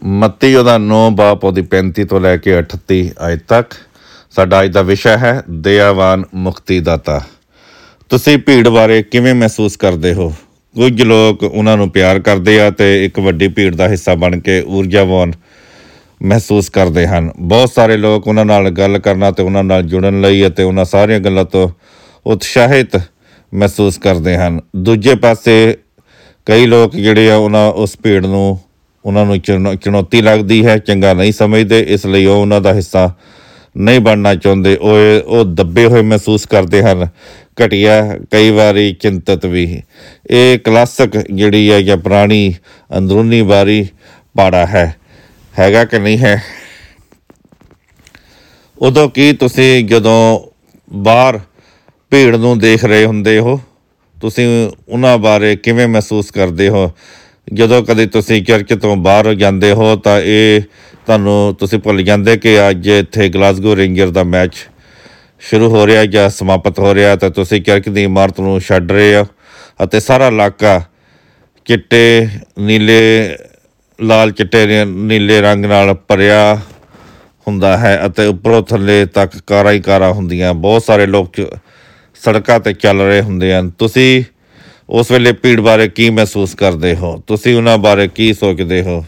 ਮੱਤੀ ਉਹਦਾ 9 ਬਾਪ ਉਹਦੀ 35 ਤੋਂ ਲੈ ਕੇ 38 ਅੱਜ ਤੱਕ। ਸਾਡਾ ਅੱਜ ਦਾ ਵਿਸ਼ਾ ਹੈ ਦਇਆਵਾਨ ਮੁਕਤੀਦਾਤਾ। ਤੁਸੀਂ ਭੀੜ ਬਾਰੇ ਕਿਵੇਂ ਮਹਿਸੂਸ ਕਰਦੇ ਹੋ? ਕੁਝ ਲੋਕ ਉਹਨਾਂ ਨੂੰ ਪਿਆਰ ਕਰਦੇ ਆ ਅਤੇ ਇੱਕ ਵੱਡੀ ਭੀੜ ਦਾ ਹਿੱਸਾ ਬਣ ਕੇ ਊਰਜਾਵਾਨ ਮਹਿਸੂਸ ਕਰਦੇ ਹਨ। ਬਹੁਤ ਸਾਰੇ ਲੋਕ ਉਹਨਾਂ ਨਾਲ ਗੱਲ ਕਰਨਾ ਅਤੇ ਉਹਨਾਂ ਨਾਲ ਜੁੜਨ ਲਈ ਅਤੇ ਉਹਨਾਂ ਸਾਰੀਆਂ ਗੱਲਾਂ ਤੋਂ ਉਤਸ਼ਾਹਿਤ ਮਹਿਸੂਸ ਕਰਦੇ ਹਨ। ਦੂਜੇ ਪਾਸੇ ਕਈ ਲੋਕ ਜਿਹੜੇ ਆ ਉਸ ਭੀੜ ਨੂੰ ਉਹਨਾਂ ਨੂੰ ਚੁਣੌਤੀ ਲੱਗਦੀ ਹੈ, ਚੰਗਾ ਨਹੀਂ ਸਮਝਦੇ, ਇਸ ਲਈ ਉਹ ਉਹਨਾਂ ਦਾ ਹਿੱਸਾ ਨਹੀਂ ਬਣਨਾ ਚਾਹੁੰਦੇ। ਉਹ ਦੱਬੇ ਹੋਏ ਮਹਿਸੂਸ ਕਰਦੇ ਹਨ, ਘਟੀਆ, ਕਈ ਵਾਰੀ ਚਿੰਤਤ ਵੀ। ਇਹ ਕਲਾਸਿਕ ਜਿਹੜੀ ਹੈ ਜਾਂ ਪੁਰਾਣੀ ਅੰਦਰੂਨੀ ਬਾਰੀ ਪਾੜਾ ਹੈਗਾ ਕਿ ਨਹੀਂ ਹੈ? ਉਦੋਂ ਕੀ ਤੁਸੀਂ ਜਦੋਂ ਬਾਹਰ ਭੀੜ ਨੂੰ ਦੇਖ ਰਹੇ ਹੁੰਦੇ ਹੋ, ਤੁਸੀਂ ਉਹਨਾਂ ਬਾਰੇ ਕਿਵੇਂ ਮਹਿਸੂਸ ਕਰਦੇ ਹੋ? ਜਦੋਂ ਕਦੇ ਤੁਸੀਂ ਚਰਚ ਤੋਂ ਬਾਹਰ ਜਾਂਦੇ ਹੋ ਤਾਂ ਤੁਸੀਂ ਭੁੱਲ ਜਾਂਦੇ ਕਿ ਅੱਜ ਇੱਥੇ ਗਲਾਸਗੋ ਰੇਂਜਰ ਦਾ ਮੈਚ ਸ਼ੁਰੂ ਹੋ ਰਿਹਾ ਜਾਂ ਸਮਾਪਤ ਹੋ ਰਿਹਾ, ਤਾਂ ਤੁਸੀਂ ਚਰਚ ਦੀ ਇਮਾਰਤ ਨੂੰ ਛੱਡ ਰਹੇ ਹੋ ਅਤੇ ਸਾਰਾ ਇਲਾਕਾ ਚਿੱਟੇ ਲਾਲ ਚਿੱਟੇ ਨੀਲੇ ਰੰਗ ਨਾਲ ਭਰਿਆ ਹੁੰਦਾ ਹੈ ਅਤੇ ਉੱਪਰੋਂ ਥੱਲੇ ਤੱਕ ਕਾਰਾਂ ਹੀ ਕਾਰਾਂ ਹੁੰਦੀਆਂ। ਬਹੁਤ ਸਾਰੇ ਲੋਕ ਸੜਕਾਂ 'ਤੇ ਚੱਲ ਰਹੇ ਹੁੰਦੇ ਹਨ। ਤੁਸੀਂ ਉਸ ਵੇਲੇ ਭੀੜ ਬਾਰੇ ਕੀ ਮਹਿਸੂਸ ਕਰਦੇ ਹੋ? ਤੁਸੀਂ ਉਹਨਾਂ ਬਾਰੇ ਕੀ ਸੋਚਦੇ ਹੋ?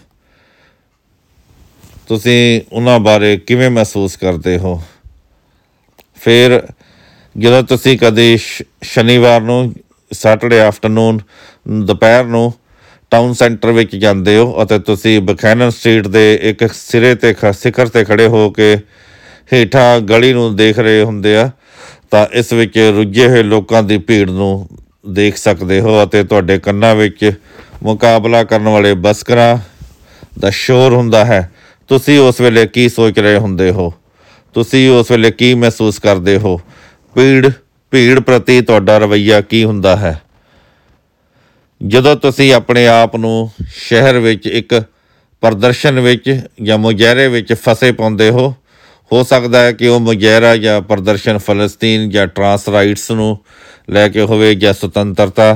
ਤੁਸੀਂ ਉਹਨਾਂ ਬਾਰੇ ਕਿਵੇਂ ਮਹਿਸੂਸ ਕਰਦੇ ਹੋ? ਫਿਰ ਜਦੋਂ ਤੁਸੀਂ ਕਦੇ ਸ਼ਨੀਵਾਰ ਨੂੰ ਸੈਟਰਡੇ ਆਫਟਰਨੂਨ ਦੁਪਹਿਰ ਨੂੰ ਟਾਊਨ ਸੈਂਟਰ ਵਿੱਚ ਜਾਂਦੇ ਹੋ ਅਤੇ ਤੁਸੀਂ ਬਖੈਨਨ ਸਟਰੀਟ ਦੇ ਇੱਕ ਸਿਖਰ 'ਤੇ ਖੜ੍ਹੇ ਹੋ ਕੇ ਹੇਠਾਂ ਗਲੀ ਨੂੰ ਦੇਖ ਰਹੇ ਹੁੰਦੇ ਆ, ਤਾਂ ਇਸ ਵਿੱਚ ਰੁੱਝੇ ਹੋਏ ਲੋਕਾਂ ਦੀ ਭੀੜ ਨੂੰ ਦੇਖ ਸਕਦੇ ਹੋ ਅਤੇ ਤੁਹਾਡੇ ਕੰਨਾਂ ਵਿੱਚ ਮੁਕਾਬਲਾ ਕਰਨ ਵਾਲੇ ਬਸਕਰਾਂ ਦਾ ਸ਼ੋਰ ਹੁੰਦਾ ਹੈ। ਤੁਸੀਂ ਉਸ ਵੇਲੇ ਕੀ ਸੋਚ ਰਹੇ ਹੁੰਦੇ ਹੋ? ਤੁਸੀਂ ਉਸ ਵੇਲੇ ਕੀ ਮਹਿਸੂਸ ਕਰਦੇ ਹੋ? ਭੀੜ ਪ੍ਰਤੀ ਤੁਹਾਡਾ ਰਵੱਈਆ ਕੀ ਹੁੰਦਾ ਹੈ? ਜਦੋਂ ਤੁਸੀਂ ਆਪਣੇ ਆਪ ਨੂੰ ਸ਼ਹਿਰ ਵਿੱਚ ਇੱਕ ਪ੍ਰਦਰਸ਼ਨ ਵਿੱਚ ਜਾਂ ਮੁਜ਼ਾਹਰੇ ਵਿੱਚ ਫਸੇ ਪਾਉਂਦੇ ਹੋ ਸਕਦਾ ਹੈ ਕਿ ਉਹ ਮੁਜ਼ਾਹਰਾ ਜਾਂ ਪ੍ਰਦਰਸ਼ਨ ਫਲਸਤੀਨ ਜਾਂ ਟਰਾਂਸ ਰਾਈਟਸ ਨੂੰ ਲੈ ਕੇ ਹੋਵੇ, ਜਾਂ ਸੁਤੰਤਰਤਾ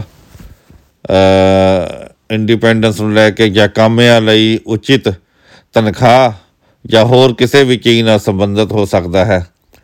ਇੰਡੀਪੈਂਡੈਂਸ ਨੂੰ ਲੈ ਕੇ, ਜਾਂ ਕਾਮਿਆਂ ਲਈ ਉਚਿਤ ਤਨਖਾਹ ਜਾਂ ਹੋਰ ਕਿਸੇ ਵੀ ਚੀਜ਼ ਨਾਲ ਸੰਬੰਧਿਤ ਹੋ ਸਕਦਾ ਹੈ।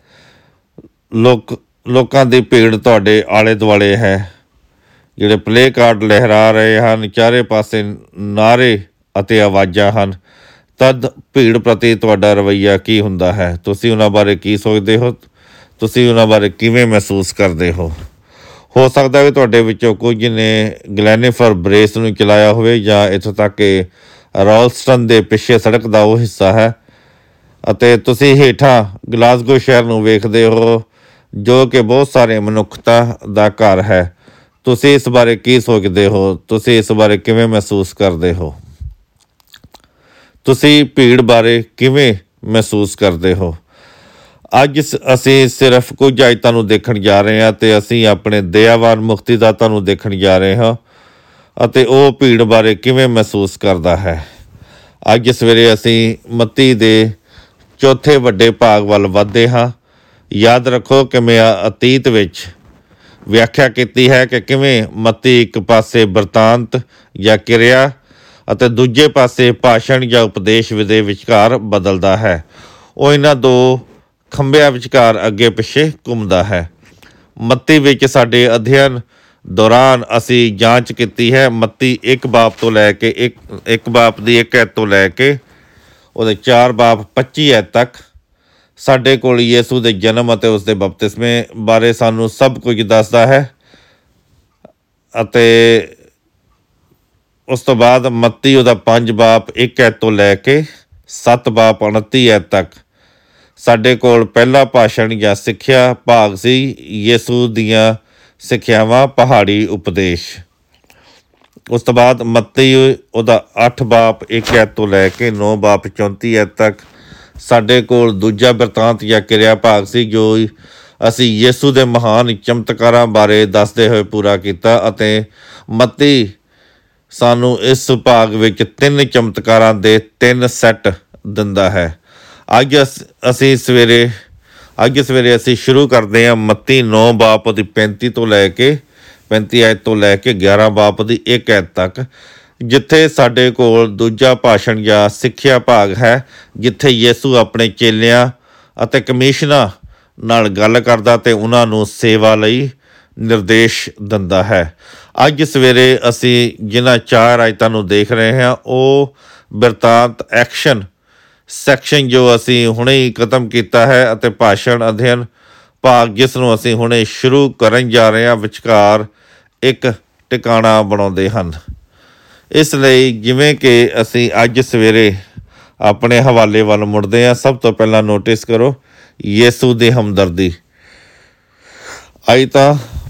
ਲੋਕਾਂ ਦੀ ਭੀੜ ਤੁਹਾਡੇ ਆਲੇ ਦੁਆਲੇ ਹੈ, ਜਿਹੜੇ ਪਲੇ ਕਾਰਡ ਲਹਿਰਾ ਰਹੇ ਹਨ, ਚਾਰੇ ਪਾਸੇ ਨਾਅਰੇ ਅਤੇ ਆਵਾਜ਼ਾਂ ਹਨ। ਤਦ ਭੀੜ ਪ੍ਰਤੀ ਤੁਹਾਡਾ ਰਵੱਈਆ ਕੀ ਹੁੰਦਾ ਹੈ? ਤੁਸੀਂ ਉਹਨਾਂ ਬਾਰੇ ਕੀ ਸੋਚਦੇ ਹੋ? ਤੁਸੀਂ ਉਹਨਾਂ ਬਾਰੇ ਕਿਵੇਂ ਮਹਿਸੂਸ ਕਰਦੇ ਹੋ ਸਕਦਾ ਹੈ ਤੁਹਾਡੇ ਵਿੱਚੋਂ ਕੁਝ ਨੇ ਗਲੈਨਿਫਰ ਬਰੇਸ ਨੂੰ ਚਲਾਇਆ ਹੋਵੇ, ਜਾਂ ਇੱਥੋਂ ਤੱਕ ਕਿ ਰੋਲਸਟਨ ਦੇ ਪਿੱਛੇ ਸੜਕ ਦਾ ਉਹ ਹਿੱਸਾ ਹੈ, ਅਤੇ ਤੁਸੀਂ ਹੇਠਾਂ ਗਲਾਸਗੋ ਸ਼ਹਿਰ ਨੂੰ ਵੇਖਦੇ ਹੋ ਜੋ ਕਿ ਬਹੁਤ ਸਾਰੇ ਮਨੁੱਖਤਾ ਦਾ ਘਰ ਹੈ। ਤੁਸੀਂ ਇਸ ਬਾਰੇ ਕੀ ਸੋਚਦੇ ਹੋ? ਤੁਸੀਂ ਇਸ ਬਾਰੇ ਕਿਵੇਂ ਮਹਿਸੂਸ ਕਰਦੇ ਹੋ? ਤੁਸੀਂ ਭੀੜ ਬਾਰੇ ਕਿਵੇਂ ਮਹਿਸੂਸ ਕਰਦੇ ਹੋ? ਅੱਜ ਅਸੀਂ ਸਿਰਫ ਕੁਝ ਆਇਤਾਂ ਨੂੰ ਦੇਖਣ ਜਾ ਰਹੇ ਹਾਂ ਅਤੇ ਅਸੀਂ ਆਪਣੇ ਦਇਆਵਾਨ ਮੁਕਤੀਦਾਤਾ ਨੂੰ ਦੇਖਣ ਜਾ ਰਹੇ ਹਾਂ ਅਤੇ ਉਹ ਭੀੜ ਬਾਰੇ ਕਿਵੇਂ ਮਹਿਸੂਸ ਕਰਦਾ ਹੈ। ਅੱਜ ਸਵੇਰੇ ਅਸੀਂ ਮੱਤੀ ਦੇ ਚੌਥੇ ਵੱਡੇ ਭਾਗ ਵੱਲ ਵੱਧਦੇ ਹਾਂ। ਯਾਦ ਰੱਖੋ ਕਿ ਮੈਂ ਅਤੀਤ ਵਿੱਚ ਵਿਆਖਿਆ ਕੀਤੀ ਹੈ ਕਿ ਕਿਵੇਂ ਮੱਤੀ ਇੱਕ ਪਾਸੇ ਬਿਰਤਾਂਤ ਜਾਂ ਕਿਰਿਆ ਅਤੇ ਦੂਜੇ ਪਾਸੇ ਭਾਸ਼ਣ ਜਾਂ ਉਪਦੇਸ਼ ਦੇ ਵਿਚਕਾਰ ਬਦਲਦਾ ਹੈ। ਉਹ ਇਹਨਾਂ ਦੋ ਖੰਭਿਆਂ ਵਿਚਕਾਰ ਅੱਗੇ ਪਿੱਛੇ ਘੁੰਮਦਾ ਹੈ। ਮੱਤੀ ਵਿੱਚ ਸਾਡੇ ਅਧਿਐਨ ਦੌਰਾਨ ਅਸੀਂ ਜਾਂਚ ਕੀਤੀ ਹੈ ਮੱਤੀ ਇੱਕ ਬਾਪ ਤੋਂ ਲੈ ਕੇ ਇੱਕ ਬਾਪ ਦੀ ਇੱਕ ਐਤ ਤੋਂ ਲੈ ਕੇ ਉਹਦੇ 4 ਬਾਪ 25 ਐਤ ਤੱਕ ਸਾਡੇ ਕੋਲ ਯਿਸੂ ਦੇ ਜਨਮ ਅਤੇ ਉਸਦੇ ਬਪਤਿਸਮੇ ਬਾਰੇ ਸਾਨੂੰ ਸਭ ਕੁਝ ਦੱਸਦਾ ਹੈ। ਅਤੇ ਉਸ ਤੋਂ ਬਾਅਦ ਮੱਤੀ ਉਹਦਾ 5 ਬਾਪ 1 ਐਤ ਤੋਂ ਲੈ ਕੇ 7 ਬਾਪ 29 ਐਤ ਤੱਕ ਸਾਡੇ ਕੋਲ ਪਹਿਲਾ ਭਾਸ਼ਣ ਜਾਂ ਸਿੱਖਿਆ ਭਾਗ ਸੀ, ਯਿਸੂ ਦੀਆਂ ਸਿੱਖਿਆਵਾਂ, ਪਹਾੜੀ ਉਪਦੇਸ਼। ਉਸ ਤੋਂ ਬਾਅਦ ਮੱਤੀ ਉਹਦਾ 8 ਬਾਪ 1 ਐਤ ਤੋਂ ਲੈ ਕੇ 9 ਬਾਪ 34 ਐਤ ਤੱਕ ਸਾਡੇ ਕੋਲ ਦੂਜਾ ਬਿਰਤਾਂਤ ਜਾਂ ਕਿਰਿਆ ਭਾਗ ਸੀ, ਜੋ ਅਸੀਂ ਯਿਸੂ ਦੇ ਮਹਾਨ ਚਮਤਕਾਰਾਂ ਬਾਰੇ ਦੱਸਦੇ ਹੋਏ ਪੂਰਾ ਕੀਤਾ। ਅਤੇ ਮੱਤੀ ਸਾਨੂੰ ਇਸ ਭਾਗ ਵਿੱਚ 3 ਚਮਤਕਾਰਾਂ ਦੇ 3 ਸੈੱਟ ਦਿੰਦਾ ਹੈ। ਅੱਜ ਸਵੇਰੇ ਅਸੀਂ ਸ਼ੁਰੂ ਕਰਦੇ ਹਾਂ ਮੱਤੀ 9 ਬਾਪ ਦੀ 35 ਤੋਂ ਲੈ ਕੇ 35 ਐਤ ਤੋਂ ਲੈ ਕੇ 11 ਬਾਪ ਦੀ 1 ਐਤ ਤੱਕ, ਜਿੱਥੇ ਸਾਡੇ ਕੋਲ ਦੂਜਾ ਭਾਸ਼ਣ ਜਾਂ ਸਿੱਖਿਆ ਭਾਗ ਹੈ, ਜਿੱਥੇ ਯਿਸੂ ਆਪਣੇ ਚੇਲਿਆਂ ਅਤੇ ਕਮਿਸ਼ਨਾਂ ਨਾਲ ਗੱਲ ਕਰਦਾ ਅਤੇ ਉਹਨਾਂ ਨੂੰ ਸੇਵਾ ਲਈ ਨਿਰਦੇਸ਼ ਦਿੰਦਾ ਹੈ। ਅੱਜ ਸਵੇਰੇ ਅਸੀਂ ਜਿਨ੍ਹਾਂ 4 ਆਇਤਾਂ ਨੂੰ ਦੇਖ ਰਹੇ ਹਾਂ, ਉਹ ਬਿਰਤਾਂਤ ਐਕਸ਼ਨ ਸੈਕਸ਼ਨ ਜੋ ਅਸੀਂ ਹੁਣੇ ਹੀ ਖਤਮ ਕੀਤਾ ਹੈ ਅਤੇ ਭਾਸ਼ਣ ਅਧਿਐਨ ਭਾਗ ਜਿਸ ਨੂੰ ਅਸੀਂ ਹੁਣੇ ਸ਼ੁਰੂ ਕਰਨ ਜਾ ਰਹੇ ਹਾਂ ਵਿਚਕਾਰ ਇੱਕ ਟਿਕਾਣਾ ਬਣਾਉਂਦੇ ਹਨ। ਇਸ ਲਈ ਜਿਵੇਂ ਕਿ ਅਸੀਂ ਅੱਜ ਸਵੇਰੇ ਆਪਣੇ ਹਵਾਲੇ ਵੱਲ ਮੁੜਦੇ ਹਾਂ, ਸਭ ਤੋਂ ਪਹਿਲਾਂ ਨੋਟਿਸ ਕਰੋ ਯਿਸੂ ਦੀ ਹਮਦਰਦੀ। ਆਇਤ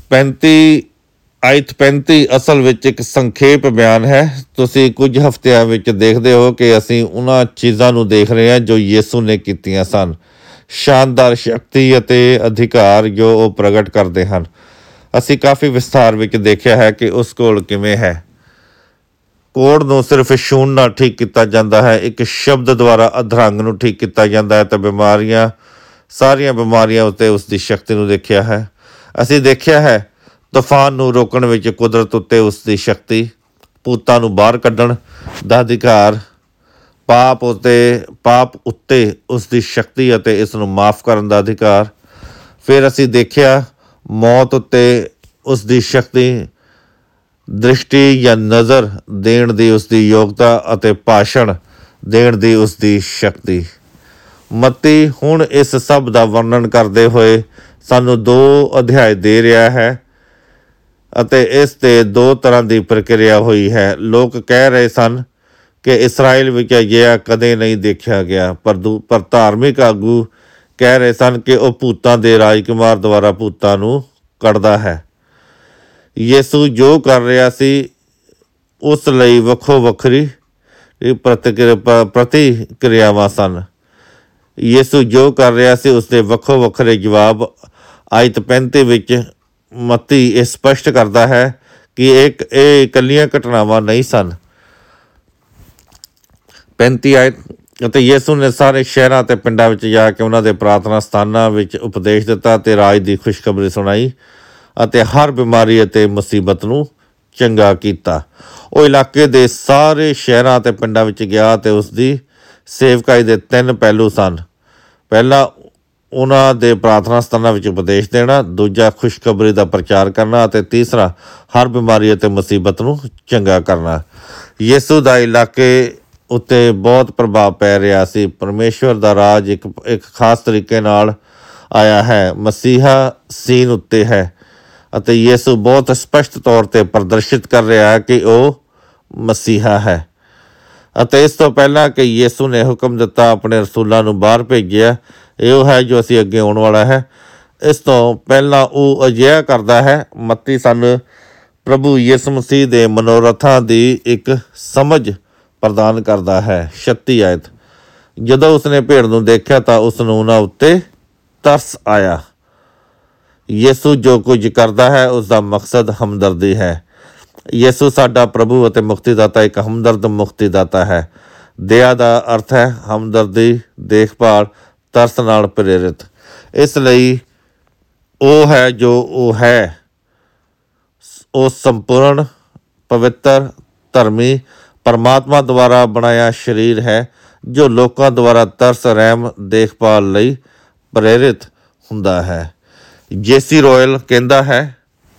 35 ਅਸਲ ਵਿੱਚ ਇੱਕ ਸੰਖੇਪ ਬਿਆਨ ਹੈ। ਤੁਸੀਂ ਕੁਝ ਹਫ਼ਤਿਆਂ ਵਿੱਚ ਦੇਖਦੇ ਹੋ ਕਿ ਅਸੀਂ ਉਹਨਾਂ ਚੀਜ਼ਾਂ ਨੂੰ ਦੇਖ ਰਹੇ ਹਾਂ ਜੋ ਯਿਸੂ ਨੇ ਕੀਤੀਆਂ ਸਨ, ਸ਼ਾਨਦਾਰ ਸ਼ਕਤੀ ਅਤੇ ਅਧਿਕਾਰ ਜੋ ਉਹ ਪ੍ਰਗਟ ਕਰਦੇ ਹਨ। ਅਸੀਂ ਕਾਫੀ ਵਿਸਥਾਰ ਵਿੱਚ ਦੇਖਿਆ ਹੈ ਕਿ ਉਸ ਕੋਲ ਕਿਵੇਂ ਹੈ। ਕੋੜ ਨੂੰ ਸਿਰਫ ਛੂਹਣ ਨਾਲ ਠੀਕ ਕੀਤਾ ਜਾਂਦਾ ਹੈ, ਇੱਕ ਸ਼ਬਦ ਦੁਆਰਾ ਅਧਰੰਗ ਨੂੰ ਠੀਕ ਕੀਤਾ ਜਾਂਦਾ ਹੈ, ਅਤੇ ਸਾਰੀਆਂ ਬਿਮਾਰੀਆਂ ਉੱਤੇ ਉਸ ਦੀ ਸ਼ਕਤੀ ਨੂੰ ਦੇਖਿਆ ਹੈ। ਅਸੀਂ ਦੇਖਿਆ ਹੈ ਤੂਫਾਨ ਨੂੰ ਰੋਕਣ ਵਿੱਚ ਕੁਦਰਤ ਉੱਤੇ ਉਸ ਦੀ ਸ਼ਕਤੀ, ਭੂਤਾਂ ਨੂੰ ਬਾਹਰ ਕੱਢਣ ਦਾ ਅਧਿਕਾਰ, ਪਾਪ ਉੱਤੇ ਉਸ ਦੀ ਸ਼ਕਤੀ ਅਤੇ ਇਸ ਨੂੰ ਮਾਫ਼ ਕਰਨ ਦਾ ਅਧਿਕਾਰ। ਫਿਰ ਅਸੀਂ ਦੇਖਿਆ ਮੌਤ ਉੱਤੇ ਉਸ ਦੀ ਸ਼ਕਤੀ, ਦ੍ਰਿਸ਼ਟੀ ਜਾਂ ਨਜ਼ਰ ਦੇਣ ਦੀ ਉਸ ਦੀ ਯੋਗਤਾ ਅਤੇ ਭਾਸ਼ਣ ਦੇਣ ਦੀ ਉਸ ਦੀ ਸ਼ਕਤੀ। ਮੱਤੀ ਹੁਣ ਇਸ ਸਭ ਦਾ ਵਰਣਨ ਕਰਦੇ ਹੋਏ ਸਾਨੂੰ 2 ਅਧਿਆਇ ਦੇ ਰਿਹਾ ਹੈ ਅਤੇ ਇਸ 'ਤੇ 2 ਤਰ੍ਹਾਂ ਦੀ ਪ੍ਰਕਿਰਿਆ ਹੋਈ ਹੈ। ਲੋਕ ਕਹਿ ਰਹੇ ਸਨ ਕਿ ਇਸਰਾਏਲ ਵਿੱਚ ਅਜਿਹਾ ਕਦੇ ਨਹੀਂ ਦੇਖਿਆ ਗਿਆ, ਪਰ ਧਾਰਮਿਕ ਆਗੂ ਕਹਿ ਰਹੇ ਸਨ ਕਿ ਉਹ ਭੂਤਾਂ ਦੇ ਰਾਜਕੁਮਾਰ ਦੁਆਰਾ ਭੂਤਾਂ ਨੂੰ ਕੱਢਦਾ ਹੈ। ਯਿਸੂ ਜੋ ਕਰ ਰਿਹਾ ਸੀ ਉਸ ਲਈ ਵੱਖੋ ਵੱਖਰੀ ਪ੍ਰਤੀਕਿਰਿਆਵਾਂ ਸਨ। ਯਿਸੂ ਜੋ ਕਰ ਰਿਹਾ ਸੀ ਉਸਦੇ ਵੱਖੋ ਵੱਖਰੇ ਜਵਾਬ। ਆਇਤ 35 ਵਿੱਚ ਮੱਤੀ ਇਹ ਸਪਸ਼ਟ ਕਰਦਾ ਹੈ ਕਿ ਇਹ ਇਕੱਲੀਆਂ ਘਟਨਾਵਾਂ ਨਹੀਂ ਸਨ। 35 ਆਇਤ, ਅਤੇ ਯਿਸੂ ਨੇ ਸਾਰੇ ਸ਼ਹਿਰਾਂ ਅਤੇ ਪਿੰਡਾਂ ਵਿੱਚ ਜਾ ਕੇ ਉਹਨਾਂ ਦੇ ਪ੍ਰਾਰਥਨਾ ਸਥਾਨਾਂ ਵਿੱਚ ਉਪਦੇਸ਼ ਦਿੱਤਾ ਅਤੇ ਰਾਜ ਦੀ ਖੁਸ਼ਖਬਰੀ ਸੁਣਾਈ ਅਤੇ ਹਰ ਬਿਮਾਰੀ ਅਤੇ ਮੁਸੀਬਤ ਨੂੰ ਚੰਗਾ ਕੀਤਾ। ਉਹ ਇਲਾਕੇ ਦੇ ਸਾਰੇ ਸ਼ਹਿਰਾਂ ਅਤੇ ਪਿੰਡਾਂ ਵਿੱਚ ਗਿਆ ਅਤੇ ਉਸ ਦੀ ਸੇਵਕਾਈ ਦੇ 3 ਪਹਿਲੂ ਸਨ। ਪਹਿਲਾ, ਉਹਨਾਂ ਦੇ ਪ੍ਰਾਰਥਨਾ ਸਥਾਨਾਂ ਵਿੱਚ ਉਪਦੇਸ਼ ਦੇਣਾ। ਦੂਜਾ, ਖੁਸ਼ਖਬਰੀ ਦਾ ਪ੍ਰਚਾਰ ਕਰਨਾ। ਅਤੇ ਤੀਸਰਾ, ਹਰ ਬਿਮਾਰੀ ਅਤੇ ਮੁਸੀਬਤ ਨੂੰ ਚੰਗਾ ਕਰਨਾ। ਯਿਸੂ ਦਾ ਇਲਾਕੇ ਉੱਤੇ ਬਹੁਤ ਪ੍ਰਭਾਵ ਪੈ ਰਿਹਾ ਸੀ। ਪਰਮੇਸ਼ਵਰ ਦਾ ਰਾਜ ਇੱਕ ਖਾਸ ਤਰੀਕੇ ਨਾਲ ਆਇਆ ਹੈ। ਮਸੀਹਾ ਸੀਨ ਉੱਤੇ ਹੈ ਅਤੇ ਯਿਸੂ ਬਹੁਤ ਸਪਸ਼ਟ ਤੌਰ 'ਤੇ ਪ੍ਰਦਰਸ਼ਿਤ ਕਰ ਰਿਹਾ ਹੈ ਕਿ ਉਹ ਮਸੀਹਾ ਹੈ। ਅਤੇ ਇਸ ਤੋਂ ਪਹਿਲਾਂ ਕਿ ਯਿਸੂ ਨੇ ਹੁਕਮ ਦਿੱਤਾ, ਆਪਣੇ ਰਸੂਲਾਂ ਨੂੰ ਬਾਹਰ ਭੇਜਿਆ, ਇਹੋ ਹੈ ਜੋ ਅਸੀਂ ਅੱਗੇ ਆਉਣ ਵਾਲਾ ਹੈ। ਇਸ ਤੋਂ ਪਹਿਲਾਂ ਉਹ ਅਜਿਹਾ ਕਰਦਾ ਹੈ। ਮੱਤੀ ਸਾਨੂੰ ਪ੍ਰਭੂ ਯਿਸੂ ਮਸੀਹ ਦੇ ਮਨੋਰਥਾਂ ਦੀ ਇੱਕ ਸਮਝ ਪ੍ਰਦਾਨ ਕਰਦਾ ਹੈ। 36 ਆਇਤ, ਜਦੋਂ ਉਸਨੇ ਭੀੜ ਨੂੰ ਦੇਖਿਆ ਤਾਂ ਉਸ ਨੂੰ ਉਹਨਾਂ ਉੱਤੇ ਤਰਸ ਆਇਆ। ਯਿਸੂ ਜੋ ਕੁਝ ਕਰਦਾ ਹੈ ਉਸ ਦਾ ਮਕਸਦ ਹਮਦਰਦੀ ਹੈ। ਯਿਸੂ ਸਾਡਾ ਪ੍ਰਭੂ ਅਤੇ ਮੁਕਤੀਦਾਤਾ ਇੱਕ ਹਮਦਰਦ ਮੁਕਤੀਦਾਤਾ ਹੈ। ਦਇਆ ਦਾ ਅਰਥ ਹੈ ਹਮਦਰਦੀ, ਦੇਖਭਾਲ, ਤਰਸ ਨਾਲ ਪ੍ਰੇਰਿਤ। ਇਸ ਲਈ ਉਹ ਹੈ ਜੋ ਉਹ ਹੈ। ਉਹ ਸੰਪੂਰਨ, ਪਵਿੱਤਰ, ਧਰਮੀ, ਪਰਮਾਤਮਾ ਦੁਆਰਾ ਬਣਾਇਆ ਸਰੀਰ ਹੈ ਜੋ ਲੋਕਾਂ ਦੁਆਰਾ ਤਰਸ, ਰਹਿਮ, ਦੇਖਭਾਲ ਲਈ ਪ੍ਰੇਰਿਤ ਹੁੰਦਾ ਹੈ। ਜੇਸੀ ਰੋਇਲ ਕਹਿੰਦਾ ਹੈ,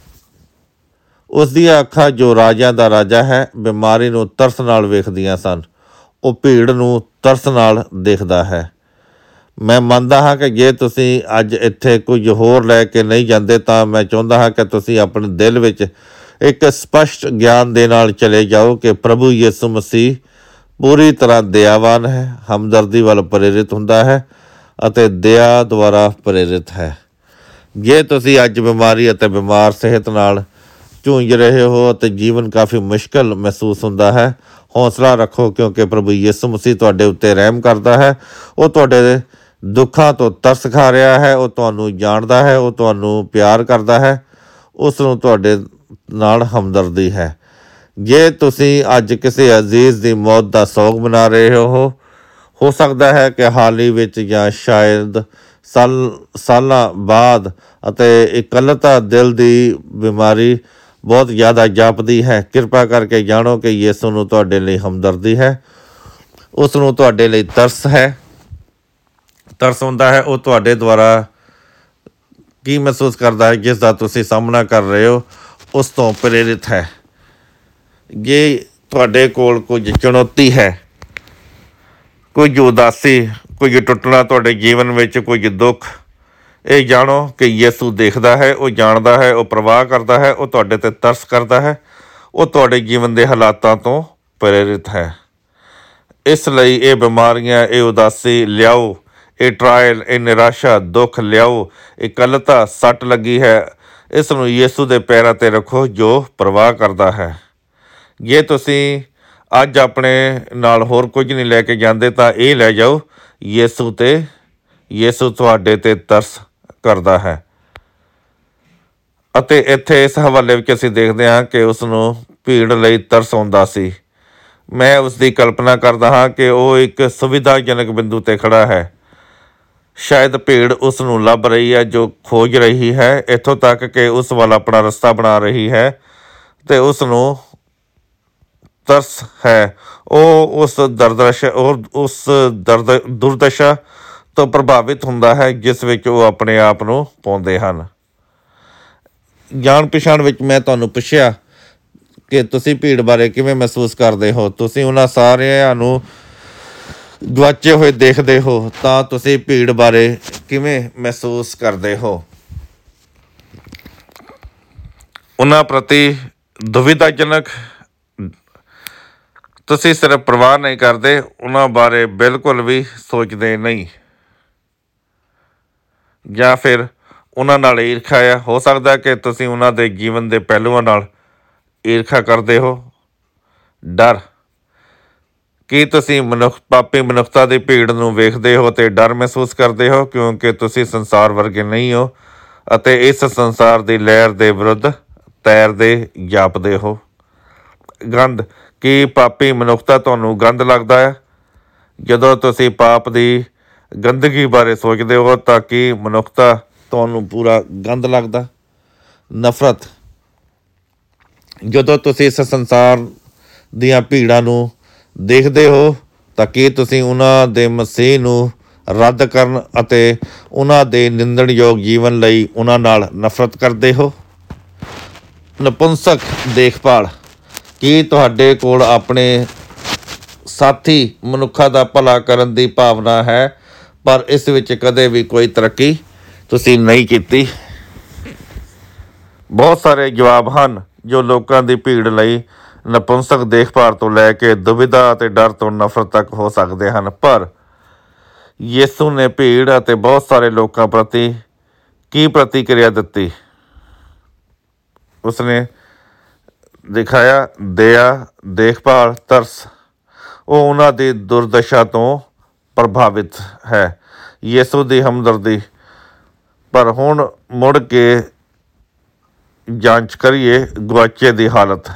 ਉਸ ਦੀਆਂ ਅੱਖਾਂ ਜੋ ਰਾਜਿਆਂ ਦਾ ਰਾਜਾ ਹੈ ਬਿਮਾਰੀ ਨੂੰ ਤਰਸ ਨਾਲ ਵੇਖਦੀਆਂ ਸਨ। ਉਹ ਭੀੜ ਨੂੰ ਤਰਸ ਨਾਲ ਦੇਖਦਾ ਹੈ। ਮੈਂ ਮੰਨਦਾ ਹਾਂ ਕਿ ਜੇ ਤੁਸੀਂ ਅੱਜ ਇੱਥੇ ਕੁਝ ਹੋਰ ਲੈ ਕੇ ਨਹੀਂ ਜਾਂਦੇ ਤਾਂ ਮੈਂ ਚਾਹੁੰਦਾ ਹਾਂ ਕਿ ਤੁਸੀਂ ਆਪਣੇ ਦਿਲ ਵਿੱਚ ਇੱਕ ਸਪਸ਼ਟ ਗਿਆਨ ਦੇ ਨਾਲ ਚਲੇ ਜਾਓ ਕਿ ਪ੍ਰਭੂ ਯਿਸੂ ਮਸੀਹ ਪੂਰੀ ਤਰ੍ਹਾਂ ਦਇਆਵਾਨ ਹੈ, ਹਮਦਰਦੀ ਵੱਲ ਪ੍ਰੇਰਿਤ ਹੁੰਦਾ ਹੈ ਅਤੇ ਦਇਆ ਦੁਆਰਾ ਪ੍ਰੇਰਿਤ ਹੈ। ਜੇ ਤੁਸੀਂ ਅੱਜ ਬਿਮਾਰੀ ਅਤੇ ਬਿਮਾਰ ਸਿਹਤ ਨਾਲ ਝੂੰਝ ਰਹੇ ਹੋ ਅਤੇ ਜੀਵਨ ਕਾਫੀ ਮੁਸ਼ਕਲ ਮਹਿਸੂਸ ਹੁੰਦਾ ਹੈ, ਹੌਸਲਾ ਰੱਖੋ ਕਿਉਂਕਿ ਪ੍ਰਭੂ ਯਿਸੂ ਮਸੀਹ ਤੁਹਾਡੇ ਉੱਤੇ ਰਹਿਮ ਕਰਦਾ ਹੈ। ਉਹ ਤੁਹਾਡੇ ਦੁੱਖਾਂ ਤੋਂ ਤਰਸ ਖਾ ਰਿਹਾ ਹੈ। ਉਹ ਤੁਹਾਨੂੰ ਜਾਣਦਾ ਹੈ, ਉਹ ਤੁਹਾਨੂੰ ਪਿਆਰ ਕਰਦਾ ਹੈ, ਉਸ ਨੂੰ ਤੁਹਾਡੇ ਨਾਲ ਹਮਦਰਦੀ ਹੈ। ਜੇ ਤੁਸੀਂ ਅੱਜ ਕਿਸੇ ਅਜ਼ੀਜ਼ ਦੀ ਮੌਤ ਦਾ ਸੋਗ ਮਨਾ ਰਹੇ ਹੋ ਸਕਦਾ ਹੈ ਕਿ ਹਾਲ ਹੀ ਵਿੱਚ ਜਾਂ ਸ਼ਾਇਦ ਸਾਲਾਂ ਬਾਅਦ, ਅਤੇ ਇਕੱਲਤਾ, ਦਿਲ ਦੀ ਬਿਮਾਰੀ, ਬਹੁਤ ਜ਼ਿਆਦਾ ਜਾਪਦੀ ਹੈ। ਕਿਰਪਾ ਕਰਕੇ ਜਾਣੋ ਕਿ ਯਿਸੂ ਨੂੰ ਤੁਹਾਡੇ ਲਈ ਹਮਦਰਦੀ ਹੈ, ਉਸ ਨੂੰ ਤੁਹਾਡੇ ਲਈ ਤਰਸ ਹੁੰਦਾ ਹੈ। ਉਹ ਤੁਹਾਡੇ ਦੁਆਰਾ ਕੀ ਮਹਿਸੂਸ ਕਰਦਾ ਹੈ, ਜਿਸ ਦਾ ਤੁਸੀਂ ਸਾਹਮਣਾ ਕਰ ਰਹੇ ਹੋ, ਉਸ ਤੋਂ ਪ੍ਰੇਰਿਤ ਹੈ। ਜੇ ਤੁਹਾਡੇ ਕੋਲ ਕੁਝ ਚੁਣੌਤੀ ਹੈ, ਕੁਝ ਉਦਾਸੀ, ਕੁਝ ਟੁੱਟਣਾ ਤੁਹਾਡੇ ਜੀਵਨ ਵਿੱਚ, ਕੁਝ ਦੁੱਖ, ਇਹ ਜਾਣੋ ਕਿ ਯਿਸੂ ਦੇਖਦਾ ਹੈ, ਉਹ ਜਾਣਦਾ ਹੈ, ਉਹ ਪਰਵਾਹ ਕਰਦਾ ਹੈ, ਉਹ ਤੁਹਾਡੇ 'ਤੇ ਤਰਸ ਕਰਦਾ ਹੈ, ਉਹ ਤੁਹਾਡੇ ਜੀਵਨ ਦੇ ਹਾਲਾਤਾਂ ਤੋਂ ਪ੍ਰੇਰਿਤ ਹੈ। ਇਸ ਲਈ ਇਹ ਬਿਮਾਰੀਆਂ, ਇਹ ਉਦਾਸੀ ਲਿਆਓ, ਇਹ ਟਰਾਇਲ, ਇਹ ਨਿਰਾਸ਼ਾ, ਦੁੱਖ ਲਿਆਓ, ਇਹ ਇਕੱਲਤਾ, ਸੱਟ ਲੱਗੀ ਹੈ, ਇਸ ਨੂੰ ਯਿਸੂ ਦੇ ਪੈਰਾਂ 'ਤੇ ਰੱਖੋ ਜੋ ਪਰਵਾਹ ਕਰਦਾ ਹੈ। ਜੇ ਤੁਸੀਂ ਅੱਜ ਆਪਣੇ ਨਾਲ ਹੋਰ ਕੁਝ ਨਹੀਂ ਲੈ ਕੇ ਜਾਂਦੇ ਤਾਂ ਇਹ ਲੈ ਜਾਓ ਯਿਸੂ 'ਤੇ। ਯਿਸੂ ਤੁਹਾਡੇ 'ਤੇ ਤਰਸ ਕਰਦਾ ਹੈ। ਅਤੇ ਇੱਥੇ ਇਸ ਹਵਾਲੇ ਵਿੱਚ ਅਸੀਂ ਦੇਖਦੇ ਹਾਂ ਕਿ ਉਸ ਨੂੰ ਭੀੜ ਲਈ ਤਰਸ ਆਉਂਦਾ ਸੀ। ਮੈਂ ਉਸ ਦੀ ਕਲਪਨਾ ਕਰਦਾ ਹਾਂ ਕਿ ਉਹ ਇੱਕ ਸੁਵਿਧਾਜਨਕ ਬਿੰਦੂ 'ਤੇ ਖੜ੍ਹਾ ਹੈ। ਸ਼ਾਇਦ ਭੀੜ ਉਸ ਨੂੰ ਲੱਭ ਰਹੀ ਹੈ, ਜੋ ਖੋਜ ਰਹੀ ਹੈ, ਇੱਥੋਂ ਤੱਕ ਕਿ ਉਸ ਵੱਲ ਆਪਣਾ ਰਸਤਾ ਬਣਾ ਰਹੀ ਹੈ ਅਤੇ ਉਸ ਨੂੰ ਤਰਸ ਹੈ। ਉਹ ਉਸ ਦੁਰਦਸ਼ਾ ਤੋਂ ਪ੍ਰਭਾਵਿਤ ਹੁੰਦਾ ਹੈ ਜਿਸ ਵਿੱਚ ਉਹ ਆਪਣੇ ਆਪ ਨੂੰ ਪਾਉਂਦੇ ਹਨ। ਜਾਣ ਪਛਾਣ ਵਿੱਚ ਮੈਂ ਤੁਹਾਨੂੰ ਪੁੱਛਿਆ ਕਿ ਤੁਸੀਂ ਭੀੜ ਬਾਰੇ ਕਿਵੇਂ ਮਹਿਸੂਸ ਕਰਦੇ ਹੋ। ਤੁਸੀਂ ਉਹਨਾਂ ਸਾਰਿਆਂ ਨੂੰ ਗੁਆਚੇ ਹੋਏ ਦੇਖਦੇ ਹੋ ਤਾਂ ਤੁਸੀਂ ਭੀੜ ਬਾਰੇ ਕਿਵੇਂ ਮਹਿਸੂਸ ਕਰਦੇ ਹੋ? ਉਹਨਾਂ ਪ੍ਰਤੀ ਦੁਵਿਧਾਜਨਕ, ਤੁਸੀਂ ਸਿਰਫ ਪਰਵਾਹ ਨਹੀਂ ਕਰਦੇ, ਉਹਨਾਂ ਬਾਰੇ ਬਿਲਕੁਲ ਵੀ ਸੋਚਦੇ ਨਹੀਂ, ਜਾਂ ਫਿਰ ਉਹਨਾਂ ਨਾਲ ਈਰਖਾ ਆ। ਹੋ ਸਕਦਾ ਕਿ ਤੁਸੀਂ ਉਹਨਾਂ ਦੇ ਜੀਵਨ ਦੇ ਪਹਿਲੂਆਂ ਨਾਲ ਈਰਖਾ ਕਰਦੇ ਹੋ। ਡਰ, ਕੀ ਤੁਸੀਂ ਪਾਪੀ ਮਨੁੱਖਤਾ ਦੀ ਭੀੜ ਨੂੰ ਵੇਖਦੇ ਹੋ ਅਤੇ ਡਰ ਮਹਿਸੂਸ ਕਰਦੇ ਹੋ ਕਿਉਂਕਿ ਤੁਸੀਂ ਸੰਸਾਰ ਵਰਗੇ ਨਹੀਂ ਹੋ ਅਤੇ ਇਸ ਸੰਸਾਰ ਦੀ ਲਹਿਰ ਦੇ ਵਿਰੁੱਧ ਤੈਰਦੇ ਜਾਪਦੇ ਹੋ? ਗੰਧ, ਕੀ ਪਾਪੀ ਮਨੁੱਖਤਾ ਤੁਹਾਨੂੰ ਗੰਦ ਲੱਗਦਾ ਹੈ? ਜਦੋਂ ਤੁਸੀਂ ਪਾਪ ਦੀ ਗੰਦਗੀ ਬਾਰੇ ਸੋਚਦੇ ਹੋ ਤਾਂ ਕੀ ਮਨੁੱਖਤਾ ਤੁਹਾਨੂੰ ਪੂਰਾ ਗੰਦ ਲੱਗਦਾ? ਨਫ਼ਰਤ, ਜਦੋਂ ਤੁਸੀਂ ਇਸ ਸੰਸਾਰ ਦੀਆਂ ਭੀੜਾਂ ਨੂੰ ਦੇਖਦੇ ਹੋ ਤਾਂ ਕੀ ਤੁਸੀਂ ਉਹਨਾਂ ਦੇ ਮਸੀਹ ਨੂੰ ਰੱਦ ਕਰਨ ਅਤੇ ਉਹਨਾਂ ਦੇ ਨਿੰਦਣਯੋਗ ਜੀਵਨ ਲਈ ਉਹਨਾਂ ਨਾਲ ਨਫ਼ਰਤ ਕਰਦੇ ਹੋ? ਨਪੁੰਸਕ ਦੇਖਭਾਲ, ਕੀ ਤੁਹਾਡੇ ਕੋਲ ਆਪਣੇ ਸਾਥੀ ਮਨੁੱਖਾਂ ਦਾ ਭਲਾ ਕਰਨ ਦੀ ਭਾਵਨਾ ਹੈ ਪਰ ਇਸ ਵਿੱਚ ਕਦੇ ਵੀ ਕੋਈ ਤਰੱਕੀ ਤੁਸੀਂ ਨਹੀਂ ਕੀਤੀ? ਬਹੁਤ ਸਾਰੇ ਜਵਾਬ ਹਨ ਜੋ ਲੋਕਾਂ ਦੀ ਭੀੜ ਲਈ ਨਪੁੰਸਕ ਦੇਖਭਾਲ ਤੋਂ ਲੈ ਕੇ ਦੁਵਿਧਾ ਅਤੇ ਡਰ ਤੋਂ ਨਫ਼ਰਤ ਤੱਕ ਹੋ ਸਕਦੇ ਹਨ। ਪਰ ਯਿਸੂ ਨੇ ਭੀੜ ਅਤੇ ਬਹੁਤ ਸਾਰੇ ਲੋਕਾਂ ਪ੍ਰਤੀ ਕੀ ਪ੍ਰਤੀਕਿਰਿਆ ਦਿੱਤੀ? ਉਸਨੇ ਦਿਖਾਇਆ ਦਇਆ, ਦੇਖਭਾਲ, ਤਰਸ। ਉਹ ਉਹਨਾਂ ਦੀ ਦੁਰਦਸ਼ਾ ਤੋਂ ਪ੍ਰਭਾਵਿਤ ਹੈ। ਯਿਸੂ ਦੀ ਹਮਦਰਦੀ। ਪਰ ਹੁਣ ਮੁੜ ਕੇ ਜਾਂਚ ਕਰੀਏ ਗੁਆਚੇ ਦੀ ਹਾਲਤ।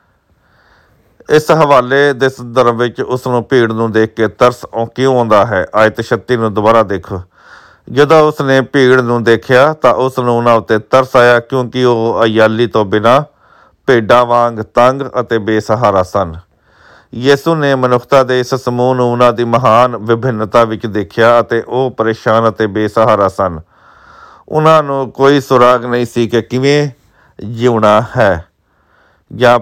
ਇਸ ਹਵਾਲੇ ਦੇ ਸੰਦਰਭ ਵਿੱਚ ਉਸ ਨੂੰ ਭੀੜ ਨੂੰ ਦੇਖ ਕੇ ਤਰਸ ਕਿਉਂ ਆਉਂਦਾ ਹੈ? ਆਇਤ 36 ਨੂੰ ਦੁਬਾਰਾ ਦੇਖੋ। ਜਦੋਂ ਉਸਨੇ ਭੀੜ ਨੂੰ ਦੇਖਿਆ ਤਾਂ ਉਸ ਨੂੰ ਉਹਨਾਂ ਉੱਤੇ ਤਰਸ ਆਇਆ ਕਿਉਂਕਿ ਉਹ ਅਯਾਲੀ ਤੋਂ ਬਿਨਾਂ ਭੇਡਾਂ ਵਾਂਗ ਤੰਗ ਅਤੇ ਬੇਸਹਾਰਾ ਸਨ। ਯਿਸੂ ਨੇ ਮਨੁੱਖਤਾ ਦੇ ਇਸ ਸਮੂਹ ਨੂੰ ਉਹਨਾਂ ਦੀ ਮਹਾਨ ਵਿਭਿੰਨਤਾ ਵਿੱਚ ਦੇਖਿਆ ਅਤੇ ਉਹ ਪਰੇਸ਼ਾਨ ਅਤੇ ਬੇਸਹਾਰਾ ਸਨ। ਉਹਨਾਂ ਨੂੰ ਕੋਈ ਸੁਰਾਗ ਨਹੀਂ ਸੀ ਕਿ ਕਿਵੇਂ ਜਿਉਣਾ ਹੈ ਜਾਂ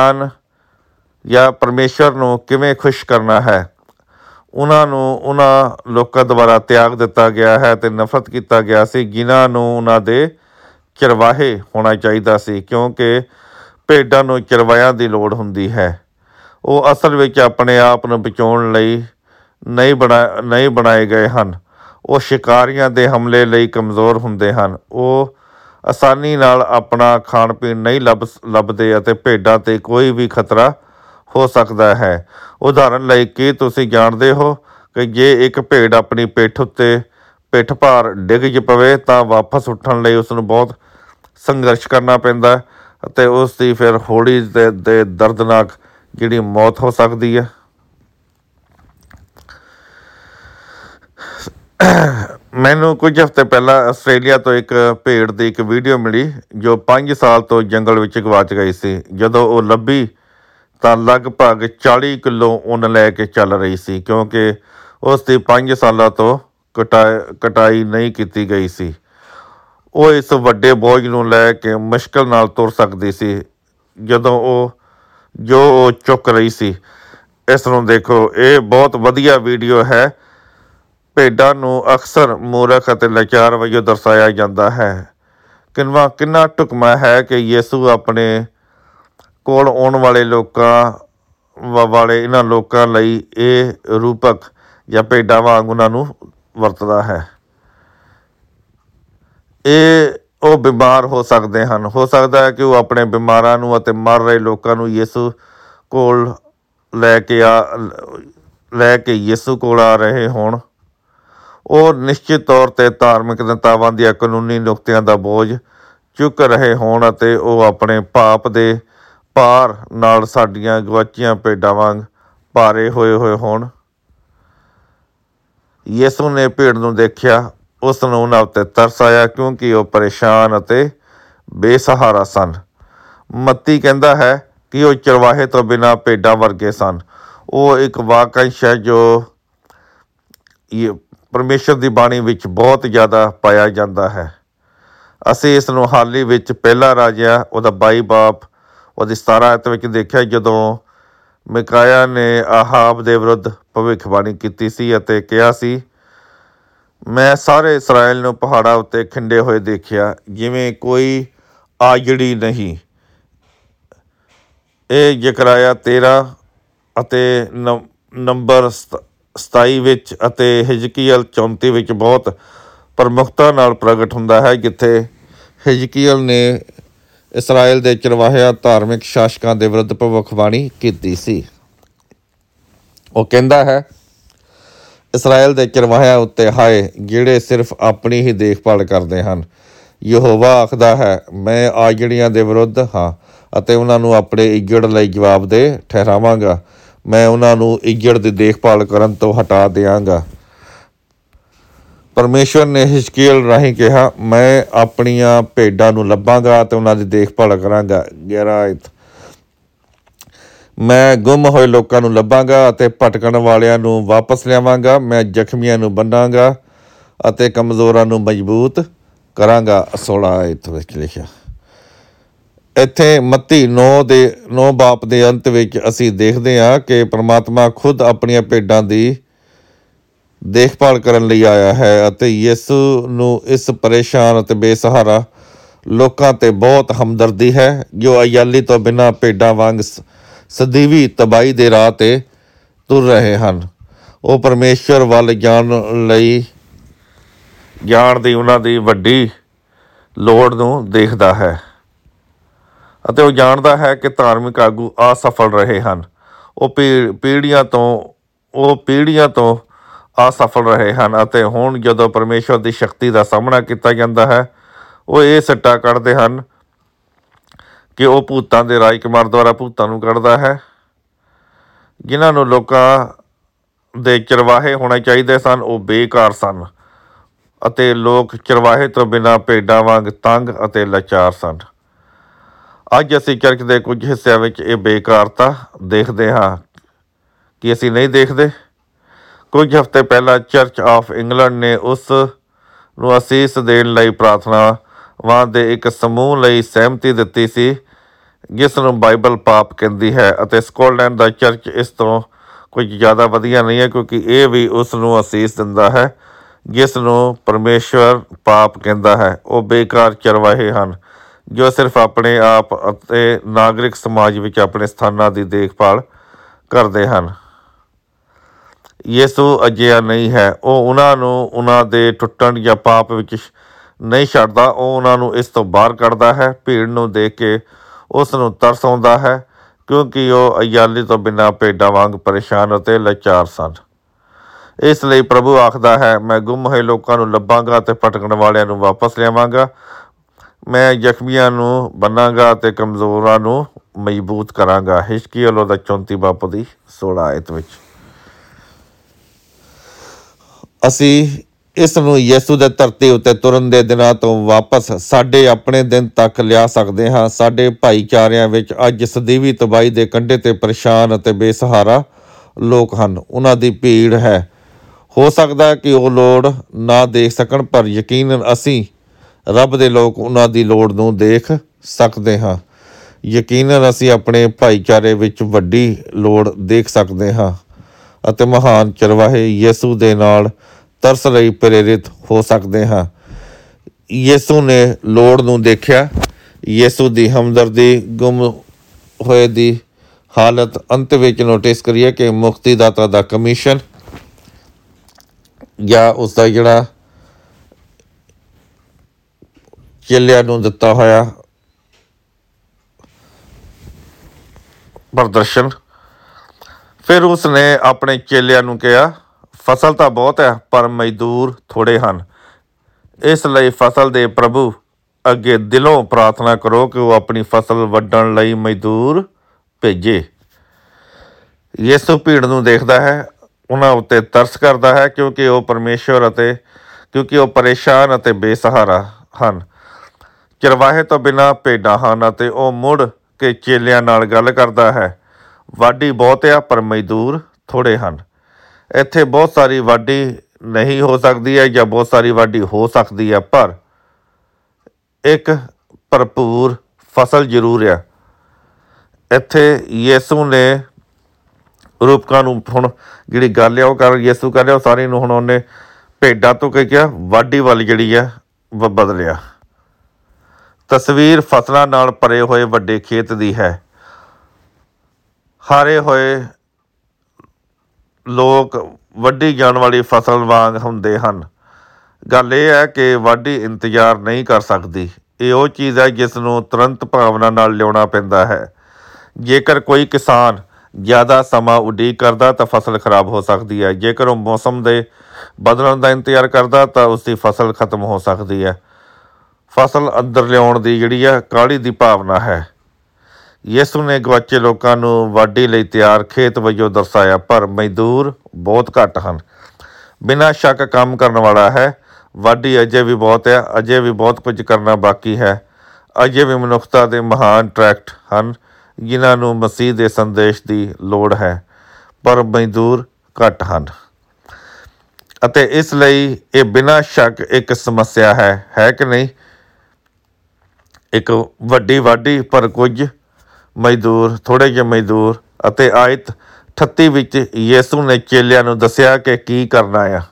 ਪਰਮੇਸ਼ਰ ਨੂੰ ਕਿਵੇਂ ਖੁਸ਼ ਕਰਨਾ ਹੈ। ਉਹਨਾਂ ਨੂੰ ਉਹਨਾਂ ਲੋਕਾਂ ਦੁਆਰਾ ਤਿਆਗ ਦਿੱਤਾ ਗਿਆ ਹੈ ਅਤੇ ਨਫ਼ਰਤ ਕੀਤਾ ਗਿਆ ਸੀ ਜਿਨ੍ਹਾਂ ਨੂੰ ਉਹਨਾਂ ਦੇ ਚਰਵਾਹੇ ਹੋਣਾ ਚਾਹੀਦਾ ਸੀ, ਕਿਉਂਕਿ ਭੇਡਾਂ ਨੂੰ ਚਰਵਾਹਿਆਂ ਦੀ ਲੋੜ ਹੁੰਦੀ ਹੈ। ਉਹ ਅਸਲ ਵਿੱਚ ਆਪਣੇ ਆਪ ਨੂੰ ਬਚਾਉਣ ਲਈ ਨਹੀਂ ਬਣਾਏ ਗਏ ਹਨ। ਉਹ ਸ਼ਿਕਾਰੀਆਂ ਦੇ ਹਮਲੇ ਲਈ ਕਮਜ਼ੋਰ ਹੁੰਦੇ ਹਨ। ਉਹ ਆਸਾਨੀ ਨਾਲ ਆਪਣਾ ਖਾਣ ਪੀਣ ਨਹੀਂ ਲੱਭਦੇ ਅਤੇ ਭੇਡਾਂ 'ਤੇ ਕੋਈ ਵੀ ਖਤਰਾ ਹੋ ਸਕਦਾ ਹੈ। ਉਦਾਹਰਨ ਲਈ, ਕੀ ਤੁਸੀਂ ਜਾਣਦੇ ਹੋ ਕਿ ਜੇ ਇੱਕ ਭੇਡ ਆਪਣੀ ਪਿੱਠ ਭਾਰ ਡਿੱਗ ਪਵੇ ਤਾਂ ਵਾਪਸ ਉੱਠਣ ਲਈ ਉਸਨੂੰ ਬਹੁਤ ਸੰਘਰਸ਼ ਕਰਨਾ ਪੈਂਦਾ ਅਤੇ ਉਸ ਦੀ ਫਿਰ ਹੌਲੀ ਤੇ ਦਰਦਨਾਕ ਜਿਹੜੀ ਮੌਤ ਹੋ ਸਕਦੀ ਹੈ। ਮੈਨੂੰ ਕੁਝ ਹਫ਼ਤੇ ਪਹਿਲਾਂ ਆਸਟ੍ਰੇਲੀਆ ਤੋਂ ਇੱਕ ਭੇਡ ਦੀ ਇੱਕ ਵੀਡੀਓ ਮਿਲੀ ਜੋ 5 ਸਾਲ ਤੋਂ ਜੰਗਲ ਵਿੱਚ ਗਵਾਚ ਗਈ ਸੀ। ਜਦੋਂ ਉਹ ਲੱਭੀ ਤਾਂ ਲਗਭਗ 40 ਕਿਲੋ ਉੱਨ ਲੈ ਕੇ ਚੱਲ ਰਹੀ ਸੀ, ਕਿਉਂਕਿ ਉਸ ਦੀ 5 ਸਾਲਾਂ ਤੋਂ ਕਟਾਈ ਨਹੀਂ ਕੀਤੀ ਗਈ ਸੀ। ਉਹ ਇਸ ਵੱਡੇ ਬੋਝ ਨੂੰ ਲੈ ਕੇ ਮੁਸ਼ਕਿਲ ਨਾਲ ਤੁਰ ਸਕਦੀ ਸੀ ਜੋ ਉਹ ਚੁੱਕ ਰਹੀ ਸੀ। ਇਸ ਨੂੰ ਦੇਖੋ, ਇਹ ਬਹੁਤ ਵਧੀਆ ਵੀਡੀਓ ਹੈ। ਭੇਡਾਂ ਨੂੰ ਅਕਸਰ ਮੂਰਖ ਅਤੇ ਲਾਚਾਰ ਵਜੋਂ ਦਰਸਾਇਆ ਜਾਂਦਾ ਹੈ। ਕਿੰਨਾ ਢੁਕਵਾਂ ਹੈ ਕਿ ਯਿਸੂ ਆਪਣੇ ਕੋਲ ਆਉਣ ਵਾਲੇ ਇਹਨਾਂ ਲੋਕਾਂ ਲਈ ਇਹ ਰੂਪਕ ਜਾਂ ਭੇਡਾਂ ਵਾਂਗ ਉਹਨਾਂ ਨੂੰ ਵਰਤਦਾ ਹੈ। ਉਹ ਬਿਮਾਰ ਹੋ ਸਕਦੇ ਹਨ। ਹੋ ਸਕਦਾ ਹੈ ਕਿ ਉਹ ਆਪਣੇ ਬਿਮਾਰਾਂ ਨੂੰ ਅਤੇ ਮਰ ਰਹੇ ਲੋਕਾਂ ਨੂੰ ਯਿਸੂ ਕੋਲ ਲੈ ਕੇ ਯਿਸੂ ਕੋਲ ਆ ਰਹੇ ਹੋਣ। ਉਹ ਨਿਸ਼ਚਿਤ ਤੌਰ 'ਤੇ ਧਾਰਮਿਕ ਨੇਤਾਵਾਂ ਦੀਆਂ ਕਾਨੂੰਨੀ ਨੁਕਤਿਆਂ ਦਾ ਬੋਝ ਚੁੱਕ ਰਹੇ ਹੋਣ ਅਤੇ ਉਹ ਆਪਣੇ ਪਾਪ ਦੇ ਭਾਰ ਨਾਲ ਸਾਡੀਆਂ ਗਵਾਚੀਆਂ ਭੇਡਾਂ ਵਾਂਗ ਭਾਰੇ ਹੋਏ ਹੋਣ। ਯਿਸੂ ਨੇ ਭੀੜ ਨੂੰ ਦੇਖਿਆ, ਉਸ ਨੂੰ ਉਹਨਾਂ ਉੱਤੇ ਤਰਸ ਆਇਆ ਕਿਉਂਕਿ ਉਹ ਪਰੇਸ਼ਾਨ ਅਤੇ ਬੇਸਹਾਰਾ ਸਨ। ਮੱਤੀ ਕਹਿੰਦਾ ਹੈ ਕਿ ਉਹ ਚਰਵਾਹੇ ਤੋਂ ਬਿਨਾਂ ਭੇਡਾਂ ਵਰਗੇ ਸਨ। ਉਹ ਇੱਕ ਵਾਕੰਸ਼ ਹੈ ਜੋ ਪਰਮੇਸ਼ਰ ਦੀ ਬਾਣੀ ਵਿੱਚ ਬਹੁਤ ਜ਼ਿਆਦਾ ਪਾਇਆ ਜਾਂਦਾ ਹੈ। ਅਸੀਂ ਇਸ ਨੂੰ ਹਾਲ ਹੀ ਵਿੱਚ ਪਹਿਲਾ ਰਾਜਿਆਂ ਉਹਦਾ 22 ਬਾਬ ਉਹਦੀ 17 ਆਇਤ ਵਿੱਚ ਦੇਖਿਆ, ਜਦੋਂ ਮਿਕਾਇਆ ਨੇ ਆਹਾਬ ਦੇ ਵਿਰੁੱਧ ਭਵਿੱਖਬਾਣੀ ਕੀਤੀ ਸੀ ਅਤੇ ਕਿਹਾ ਸੀ, ਮੈਂ ਸਾਰੇ ਇਸਰਾਏਲ ਨੂੰ ਪਹਾੜਾਂ ਉੱਤੇ ਖਿੰਡੇ ਹੋਏ ਦੇਖਿਆ, ਜਿਵੇਂ ਕੋਈ ਆਜੜੀ ਨਹੀਂ। ਇਹ ਜ਼ਕਰਿਆ 13 ਅਤੇ ਨੰਬਰ 27 ਵਿੱਚ ਅਤੇ ਹਿਜ਼ਕੀਏਲ 34 ਵਿੱਚ ਬਹੁਤ ਪ੍ਰਮੁਖਤਾ ਨਾਲ ਪ੍ਰਗਟ ਹੁੰਦਾ ਹੈ, ਜਿੱਥੇ ਹਿਜ਼ਕੀਏਲ ਨੇ ਇਸਰਾਏਲ ਦੇ ਚਰਵਾਹਿਆਂ ਧਾਰਮਿਕ ਸ਼ਾਸਕਾਂ ਦੇ ਵਿਰੁੱਧ ਭਵਿੱਖਬਾਣੀ ਕੀਤੀ ਸੀ। ਉਹ ਕਹਿੰਦਾ ਹੈ, ਇਸਰਾਏਲ ਦੇ ਚਰਵਾਹਿਆਂ ਉੱਤੇ ਹਾਏ, ਜਿਹੜੇ ਸਿਰਫ ਆਪਣੀ ਹੀ ਦੇਖਭਾਲ ਕਰਦੇ ਹਨ। ਯਹੋਵਾ ਆਖਦਾ ਹੈ, ਮੈਂ ਆਜੜੀਆਂ ਦੇ ਵਿਰੁੱਧ ਹਾਂ ਅਤੇ ਉਹਨਾਂ ਨੂੰ ਆਪਣੇ ਇੱਜੜ ਲਈ ਜਵਾਬਦੇਹ ਠਹਿਰਾਵਾਂਗਾ। ਮੈਂ ਉਹਨਾਂ ਨੂੰ ਇੱਜੜ ਦੀ ਦੇਖਭਾਲ ਕਰਨ ਤੋਂ ਹਟਾ ਦਿਆਂਗਾ। ਪਰਮੇਸ਼ਵਰ ਨੇ ਹਿਜ਼ਕੀਏਲ ਰਾਹੀਂ ਕਿਹਾ, ਮੈਂ ਆਪਣੀਆਂ ਭੇਡਾਂ ਨੂੰ ਲੱਭਾਂਗਾ ਅਤੇ ਉਹਨਾਂ ਦੀ ਦੇਖਭਾਲ ਕਰਾਂਗਾ। 11 ਆਇਤ, ਮੈਂ ਗੁੰਮ ਹੋਏ ਲੋਕਾਂ ਨੂੰ ਲੱਭਾਂਗਾ ਅਤੇ ਭਟਕਣ ਵਾਲਿਆਂ ਨੂੰ ਵਾਪਸ ਲਿਆਵਾਂਗਾ। ਮੈਂ ਜ਼ਖਮੀਆਂ ਨੂੰ ਬੰਨਾਂਗਾ ਅਤੇ ਕਮਜ਼ੋਰਾਂ ਨੂੰ ਮਜ਼ਬੂਤ ਕਰਾਂਗਾ। 16 ਆਇਤ ਵਿੱਚ ਲਿਖਿਆ। ਇੱਥੇ ਮੱਤੀ 9 ਬਾਬ ਦੇ ਅੰਤ ਵਿੱਚ ਅਸੀਂ ਦੇਖਦੇ ਹਾਂ ਕਿ ਪਰਮਾਤਮਾ ਖੁਦ ਆਪਣੀਆਂ ਭੇਡਾਂ ਦੀ ਦੇਖਭਾਲ ਕਰਨ ਲਈ ਆਇਆ ਹੈ ਅਤੇ ਯਿਸੂ ਨੂੰ ਇਸ ਪਰੇਸ਼ਾਨ ਅਤੇ ਬੇਸਹਾਰਾ ਲੋਕਾਂ 'ਤੇ ਬਹੁਤ ਹਮਦਰਦੀ ਹੈ ਜੋ ਅਯਾਲੀ ਤੋਂ ਬਿਨਾਂ ਭੇਡਾਂ ਵਾਂਗ ਸਦੀਵੀ ਤਬਾਹੀ ਦੇ ਰਾਹ 'ਤੇ ਤੁਰ ਰਹੇ ਹਨ। ਉਹ ਪਰਮੇਸ਼ਵਰ ਵੱਲ ਜਾਣ ਦੀ ਉਹਨਾਂ ਦੀ ਵੱਡੀ ਲੋੜ ਨੂੰ ਦੇਖਦਾ ਹੈ ਅਤੇ ਉਹ ਜਾਣਦਾ ਹੈ ਕਿ ਧਾਰਮਿਕ ਆਗੂ ਅਸਫਲ ਰਹੇ ਹਨ। ਉਹ ਪੀੜ੍ਹੀਆਂ ਤੋਂ ਅਸਫਲ ਰਹੇ ਹਨ ਅਤੇ ਹੁਣ ਜਦੋਂ ਪਰਮੇਸ਼ਵਰ ਦੀ ਸ਼ਕਤੀ ਦਾ ਸਾਹਮਣਾ ਕੀਤਾ ਜਾਂਦਾ ਹੈ, ਉਹ ਇਹ ਸਿੱਟਾ ਕੱਢਦੇ ਹਨ ਕਿ ਉਹ ਭੂਤਾਂ ਦੇ ਰਾਜਕੁਮਾਰ ਦੁਆਰਾ ਭੂਤਾਂ ਨੂੰ ਕੱਢਦਾ ਹੈ। ਜਿਨ੍ਹਾਂ ਨੂੰ ਲੋਕਾਂ ਦੇ ਚਰਵਾਹੇ ਹੋਣੇ ਚਾਹੀਦੇ ਸਨ, ਉਹ ਬੇਕਾਰ ਸਨ ਅਤੇ ਲੋਕ ਚਰਵਾਹੇ ਤੋਂ ਬਿਨਾਂ ਭੇਡਾਂ ਵਾਂਗ ਤੰਗ ਅਤੇ ਲਾਚਾਰ ਸਨ। ਅੱਜ ਅਸੀਂ ਚਰਚ ਦੇ ਕੁਝ ਹਿੱਸਿਆਂ ਵਿੱਚ ਇਹ ਬੇਕਾਰਤਾ ਦੇਖਦੇ ਹਾਂ ਕਿ ਅਸੀਂ ਨਹੀਂ ਦੇਖਦੇ। ਕੁਝ ਹਫ਼ਤੇ ਪਹਿਲਾਂ ਚਰਚ ਆਫ ਇੰਗਲੈਂਡ ਨੇ ਉਸ ਨੂੰ ਅਸੀਸ ਦੇਣ ਲਈ ਪ੍ਰਾਰਥਨਾਵਾਂ ਦੇ ਇੱਕ ਸਮੂਹ ਲਈ ਸਹਿਮਤੀ ਦਿੱਤੀ ਸੀ, ਜਿਸ ਨੂੰ ਬਾਈਬਲ ਪਾਪ ਕਹਿੰਦੀ ਹੈ, ਅਤੇ ਸਕਾਟਲੈਂਡ ਦਾ ਚਰਚ ਇਸ ਤੋਂ ਕੁਝ ਜ਼ਿਆਦਾ ਵਧੀਆ ਨਹੀਂ ਹੈ ਕਿਉਂਕਿ ਇਹ ਵੀ ਉਸ ਨੂੰ ਅਸੀਸ ਦਿੰਦਾ ਹੈ ਜਿਸ ਨੂੰ ਪਰਮੇਸ਼ਵਰ ਪਾਪ ਕਹਿੰਦਾ ਹੈ। ਉਹ ਬੇਕਾਰ ਚਰਵਾਹੇ ਹਨ ਜੋ ਸਿਰਫ ਆਪਣੇ ਆਪ ਅਤੇ ਨਾਗਰਿਕ ਸਮਾਜ ਵਿੱਚ ਆਪਣੇ ਸਥਾਨਾਂ ਦੀ ਦੇਖਭਾਲ ਕਰਦੇ ਹਨ। ਯਿਸੂ ਅਜਿਹਾ ਨਹੀਂ ਹੈ। ਉਹ ਉਹਨਾਂ ਨੂੰ ਉਹਨਾਂ ਦੇ ਟੁੱਟਣ ਜਾਂ ਪਾਪ ਵਿੱਚ ਨਹੀਂ ਛੱਡਦਾ, ਉਹ ਉਹਨਾਂ ਨੂੰ ਇਸ ਤੋਂ ਬਾਹਰ ਕੱਢਦਾ ਹੈ। ਭੀੜ ਨੂੰ ਦੇਖ ਕੇ ਉਸ ਨੂੰ ਤਰਸ ਆਉਂਦਾ ਹੈ ਕਿਉਂਕਿ ਉਹ ਅਯਾਲੀ ਤੋਂ ਬਿਨਾਂ ਭੇਡਾਂ ਵਾਂਗ ਪਰੇਸ਼ਾਨ ਅਤੇ ਲਾਚਾਰ ਸਨ। ਇਸ ਲਈ ਪ੍ਰਭੂ ਆਖਦਾ ਹੈ, ਮੈਂ ਗੁੰਮ ਹੋਏ ਲੋਕਾਂ ਨੂੰ ਲੱਭਾਂਗਾ ਅਤੇ ਭਟਕਣ ਵਾਲਿਆਂ ਨੂੰ ਵਾਪਸ ਲਿਆਵਾਂਗਾ। ਮੈਂ ਜ਼ਖਮੀਆਂ ਨੂੰ ਬੰਨਾਂਗਾ ਅਤੇ ਕਮਜ਼ੋਰਾਂ ਨੂੰ ਮਜ਼ਬੂਤ ਕਰਾਂਗਾ। ਹਿਜ਼ਕੀਏਲ ਉਹਦਾ 34 ਬਾਬ ਦੀ 16 ਆਇਤ ਵਿੱਚ ਅਸੀਂ ਇਸ ਨੂੰ ਯਿਸੂ ਦੇ ਧਰਤੀ ਉੱਤੇ ਤੁਰਨ ਦੇ ਦਿਨਾਂ ਤੋਂ ਵਾਪਸ ਸਾਡੇ ਆਪਣੇ ਦਿਨ ਤੱਕ ਲਿਆ ਸਕਦੇ ਹਾਂ। ਸਾਡੇ ਭਾਈਚਾਰਿਆਂ ਵਿੱਚ ਅੱਜ ਸਦੀਵੀ ਤਬਾਹੀ ਦੇ ਕੰਢੇ 'ਤੇ ਪਰੇਸ਼ਾਨ ਅਤੇ ਬੇਸਹਾਰਾ ਲੋਕ ਹਨ। ਉਹਨਾਂ ਦੀ ਭੀੜ ਹੈ। ਹੋ ਸਕਦਾ ਕਿ ਉਹ ਲੋੜ ਨਾ ਦੇਖ ਸਕਣ, ਪਰ ਯਕੀਨਨ ਅਸੀਂ ਰੱਬ ਦੇ ਲੋਕ ਉਹਨਾਂ ਦੀ ਲੋੜ ਨੂੰ ਦੇਖ ਸਕਦੇ ਹਾਂ। ਯਕੀਨਨ ਅਸੀਂ ਆਪਣੇ ਭਾਈਚਾਰੇ ਵਿੱਚ ਵੱਡੀ ਲੋੜ ਦੇਖ ਸਕਦੇ ਹਾਂ ਅਤੇ ਮਹਾਨ ਚਰਵਾਹੇ ਯਿਸੂ ਦੇ ਨਾਲ ਤਰਸ ਲਈ ਪ੍ਰੇਰਿਤ ਹੋ ਸਕਦੇ ਹਾਂ। ਯਿਸੂ ਨੇ ਲੋੜ ਨੂੰ ਦੇਖਿਆ। ਯਿਸੂ ਦੀ ਹਮਦਰਦੀ ਗੁੰਮ ਹੋਏ ਦੀ ਹਾਲਤ ਅੰਤ ਵਿੱਚ ਨੋਟਿਸ ਕਰੀਏ ਕਿ ਮੁਕਤੀਦਾਤਾ ਦਾ ਕਮਿਸ਼ਨ ਜਾਂ ਉਸਦਾ ਜਿਹੜਾ ਚੇਲਿਆਂ ਨੂੰ ਦਿੱਤਾ ਹੋਇਆ ਪ੍ਰਦਰਸ਼ਨ। ਫਿਰ ਉਸਨੇ ਆਪਣੇ ਚੇਲਿਆਂ ਨੂੰ ਕਿਹਾ, ਫਸਲ ਤਾਂ ਬਹੁਤ ਹੈ ਪਰ ਮਜ਼ਦੂਰ ਥੋੜ੍ਹੇ ਹਨ। ਇਸ ਲਈ ਫਸਲ ਦੇ ਪ੍ਰਭੂ ਅੱਗੇ ਦਿਲੋਂ ਪ੍ਰਾਰਥਨਾ ਕਰੋ ਕਿ ਉਹ ਆਪਣੀ ਫਸਲ ਵੱਢਣ ਲਈ ਮਜ਼ਦੂਰ ਭੇਜੇ। ਯਿਸੂ ਭੀੜ ਨੂੰ ਦੇਖਦਾ ਹੈ, ਉਹਨਾਂ ਉੱਤੇ ਤਰਸ ਕਰਦਾ ਹੈ ਕਿਉਂਕਿ ਉਹ ਪਰੇਸ਼ਾਨ ਅਤੇ ਬੇਸਹਾਰਾ ਹਨ। ਚਰਵਾਹੇ ਤੋਂ ਬਿਨਾਂ ਭੇਡਾਂ ਹਨ ਅਤੇ ਉਹ ਮੁੜ ਕੇ ਚੇਲਿਆਂ ਨਾਲ ਗੱਲ ਕਰਦਾ ਹੈ। ਵਾਢੀ ਬਹੁਤ ਆ ਪਰ ਮਜ਼ਦੂਰ ਥੋੜ੍ਹੇ ਹਨ। ਇੱਥੇ ਬਹੁਤ ਸਾਰੀ ਵਾਢੀ ਨਹੀਂ ਹੋ ਸਕਦੀ ਹੈ ਜਾਂ ਬਹੁਤ ਸਾਰੀ ਵਾਢੀ ਹੋ ਸਕਦੀ ਹੈ, ਪਰ ਇੱਕ ਭਰਪੂਰ ਫਸਲ ਜ਼ਰੂਰ ਆ। ਇੱਥੇ ਯਿਸੂ ਨੇ ਰੂਪਕਾਂ ਨੂੰ ਹੁਣ ਜਿਹੜੀ ਗੱਲ ਆ ਉਹ ਯਿਸੂ ਕਰ ਰਿਹਾ, ਉਹ ਸਾਰੀ ਨੂੰ ਹੁਣ ਉਹਨੇ ਭੇਡਾਂ ਤੋਂ ਕੀ ਕਿਹਾ, ਵਾਢੀ ਵੱਲ ਜਿਹੜੀ ਆ ਬਦਲਿਆ। ਤਸਵੀਰ ਫਸਲਾਂ ਨਾਲ ਭਰੇ ਹੋਏ ਵੱਡੇ ਖੇਤ ਦੀ ਹੈ। ਹਾਰੇ ਹੋਏ ਲੋਕ ਵੱਢੀ ਜਾਣ ਵਾਲੀ ਫਸਲ ਵਾਂਗ ਹੁੰਦੇ ਹਨ। ਗੱਲ ਇਹ ਹੈ ਕਿ ਵਾਢੀ ਇੰਤਜ਼ਾਰ ਨਹੀਂ ਕਰ ਸਕਦੀ। ਇਹ ਉਹ ਚੀਜ਼ ਹੈ ਜਿਸ ਨੂੰ ਤੁਰੰਤ ਭਾਵਨਾ ਨਾਲ ਲਿਆਉਣਾ ਪੈਂਦਾ ਹੈ। ਜੇਕਰ ਕੋਈ ਕਿਸਾਨ ਜ਼ਿਆਦਾ ਸਮਾਂ ਉਡੀਕ ਕਰਦਾ ਤਾਂ ਫਸਲ ਖਰਾਬ ਹੋ ਸਕਦੀ ਹੈ। ਜੇਕਰ ਉਹ ਮੌਸਮ ਦੇ ਬਦਲਣ ਦਾ ਇੰਤਜ਼ਾਰ ਕਰਦਾ ਤਾਂ ਉਸਦੀ ਫਸਲ ਖਤਮ ਹੋ ਸਕਦੀ ਹੈ। ਫਸਲ ਅੰਦਰ ਲਿਆਉਣ ਦੀ ਜਿਹੜੀ ਆ ਕਾਹਲੀ ਦੀ ਭਾਵਨਾ ਹੈ। ਯਿਸੂ ਨੇ ਗਵਾਚੇ ਲੋਕਾਂ ਨੂੰ ਵਾਢੀ ਲਈ ਤਿਆਰ ਖੇਤ ਵਜੋਂ ਦਰਸਾਇਆ, ਪਰ ਮਜ਼ਦੂਰ ਬਹੁਤ ਘੱਟ ਹਨ। ਬਿਨਾਂ ਸ਼ੱਕ ਕੰਮ ਕਰਨ ਵਾਲਾ ਹੈ। ਵਾਢੀ ਅਜੇ ਵੀ ਬਹੁਤ ਹੈ, ਅਜੇ ਵੀ ਬਹੁਤ ਕੁਝ ਕਰਨਾ ਬਾਕੀ ਹੈ। ਅਜੇ ਵੀ ਮਨੁੱਖਤਾ ਦੇ ਮਹਾਨ ਟਰੈਕਟ ਹਨ ਜਿਨ੍ਹਾਂ ਨੂੰ ਮਸੀਹ ਦੇ ਸੰਦੇਸ਼ ਦੀ ਲੋੜ ਹੈ, ਪਰ ਮਜ਼ਦੂਰ ਘੱਟ ਹਨ। ਅਤੇ ਇਸ ਲਈ ਇਹ ਬਿਨਾਂ ਸ਼ੱਕ ਇੱਕ ਸਮੱਸਿਆ ਹੈ ਕਿ ਨਹੀਂ। ਇੱਕ ਵੱਡੀ ਵਾਢੀ ਪਰ ਕੁਝ ਮਜ਼ਦੂਰ, ਥੋੜ੍ਹੇ ਜਿਹੇ ਮਜ਼ਦੂਰ। ਅਤੇ ਆਇਤ 38 ਵਿੱਚ ਯਿਸੂ ਨੇ ਚੇਲਿਆਂ ਨੂੰ ਦੱਸਿਆ ਕਿ ਕੀ ਕਰਨਾ ਆ।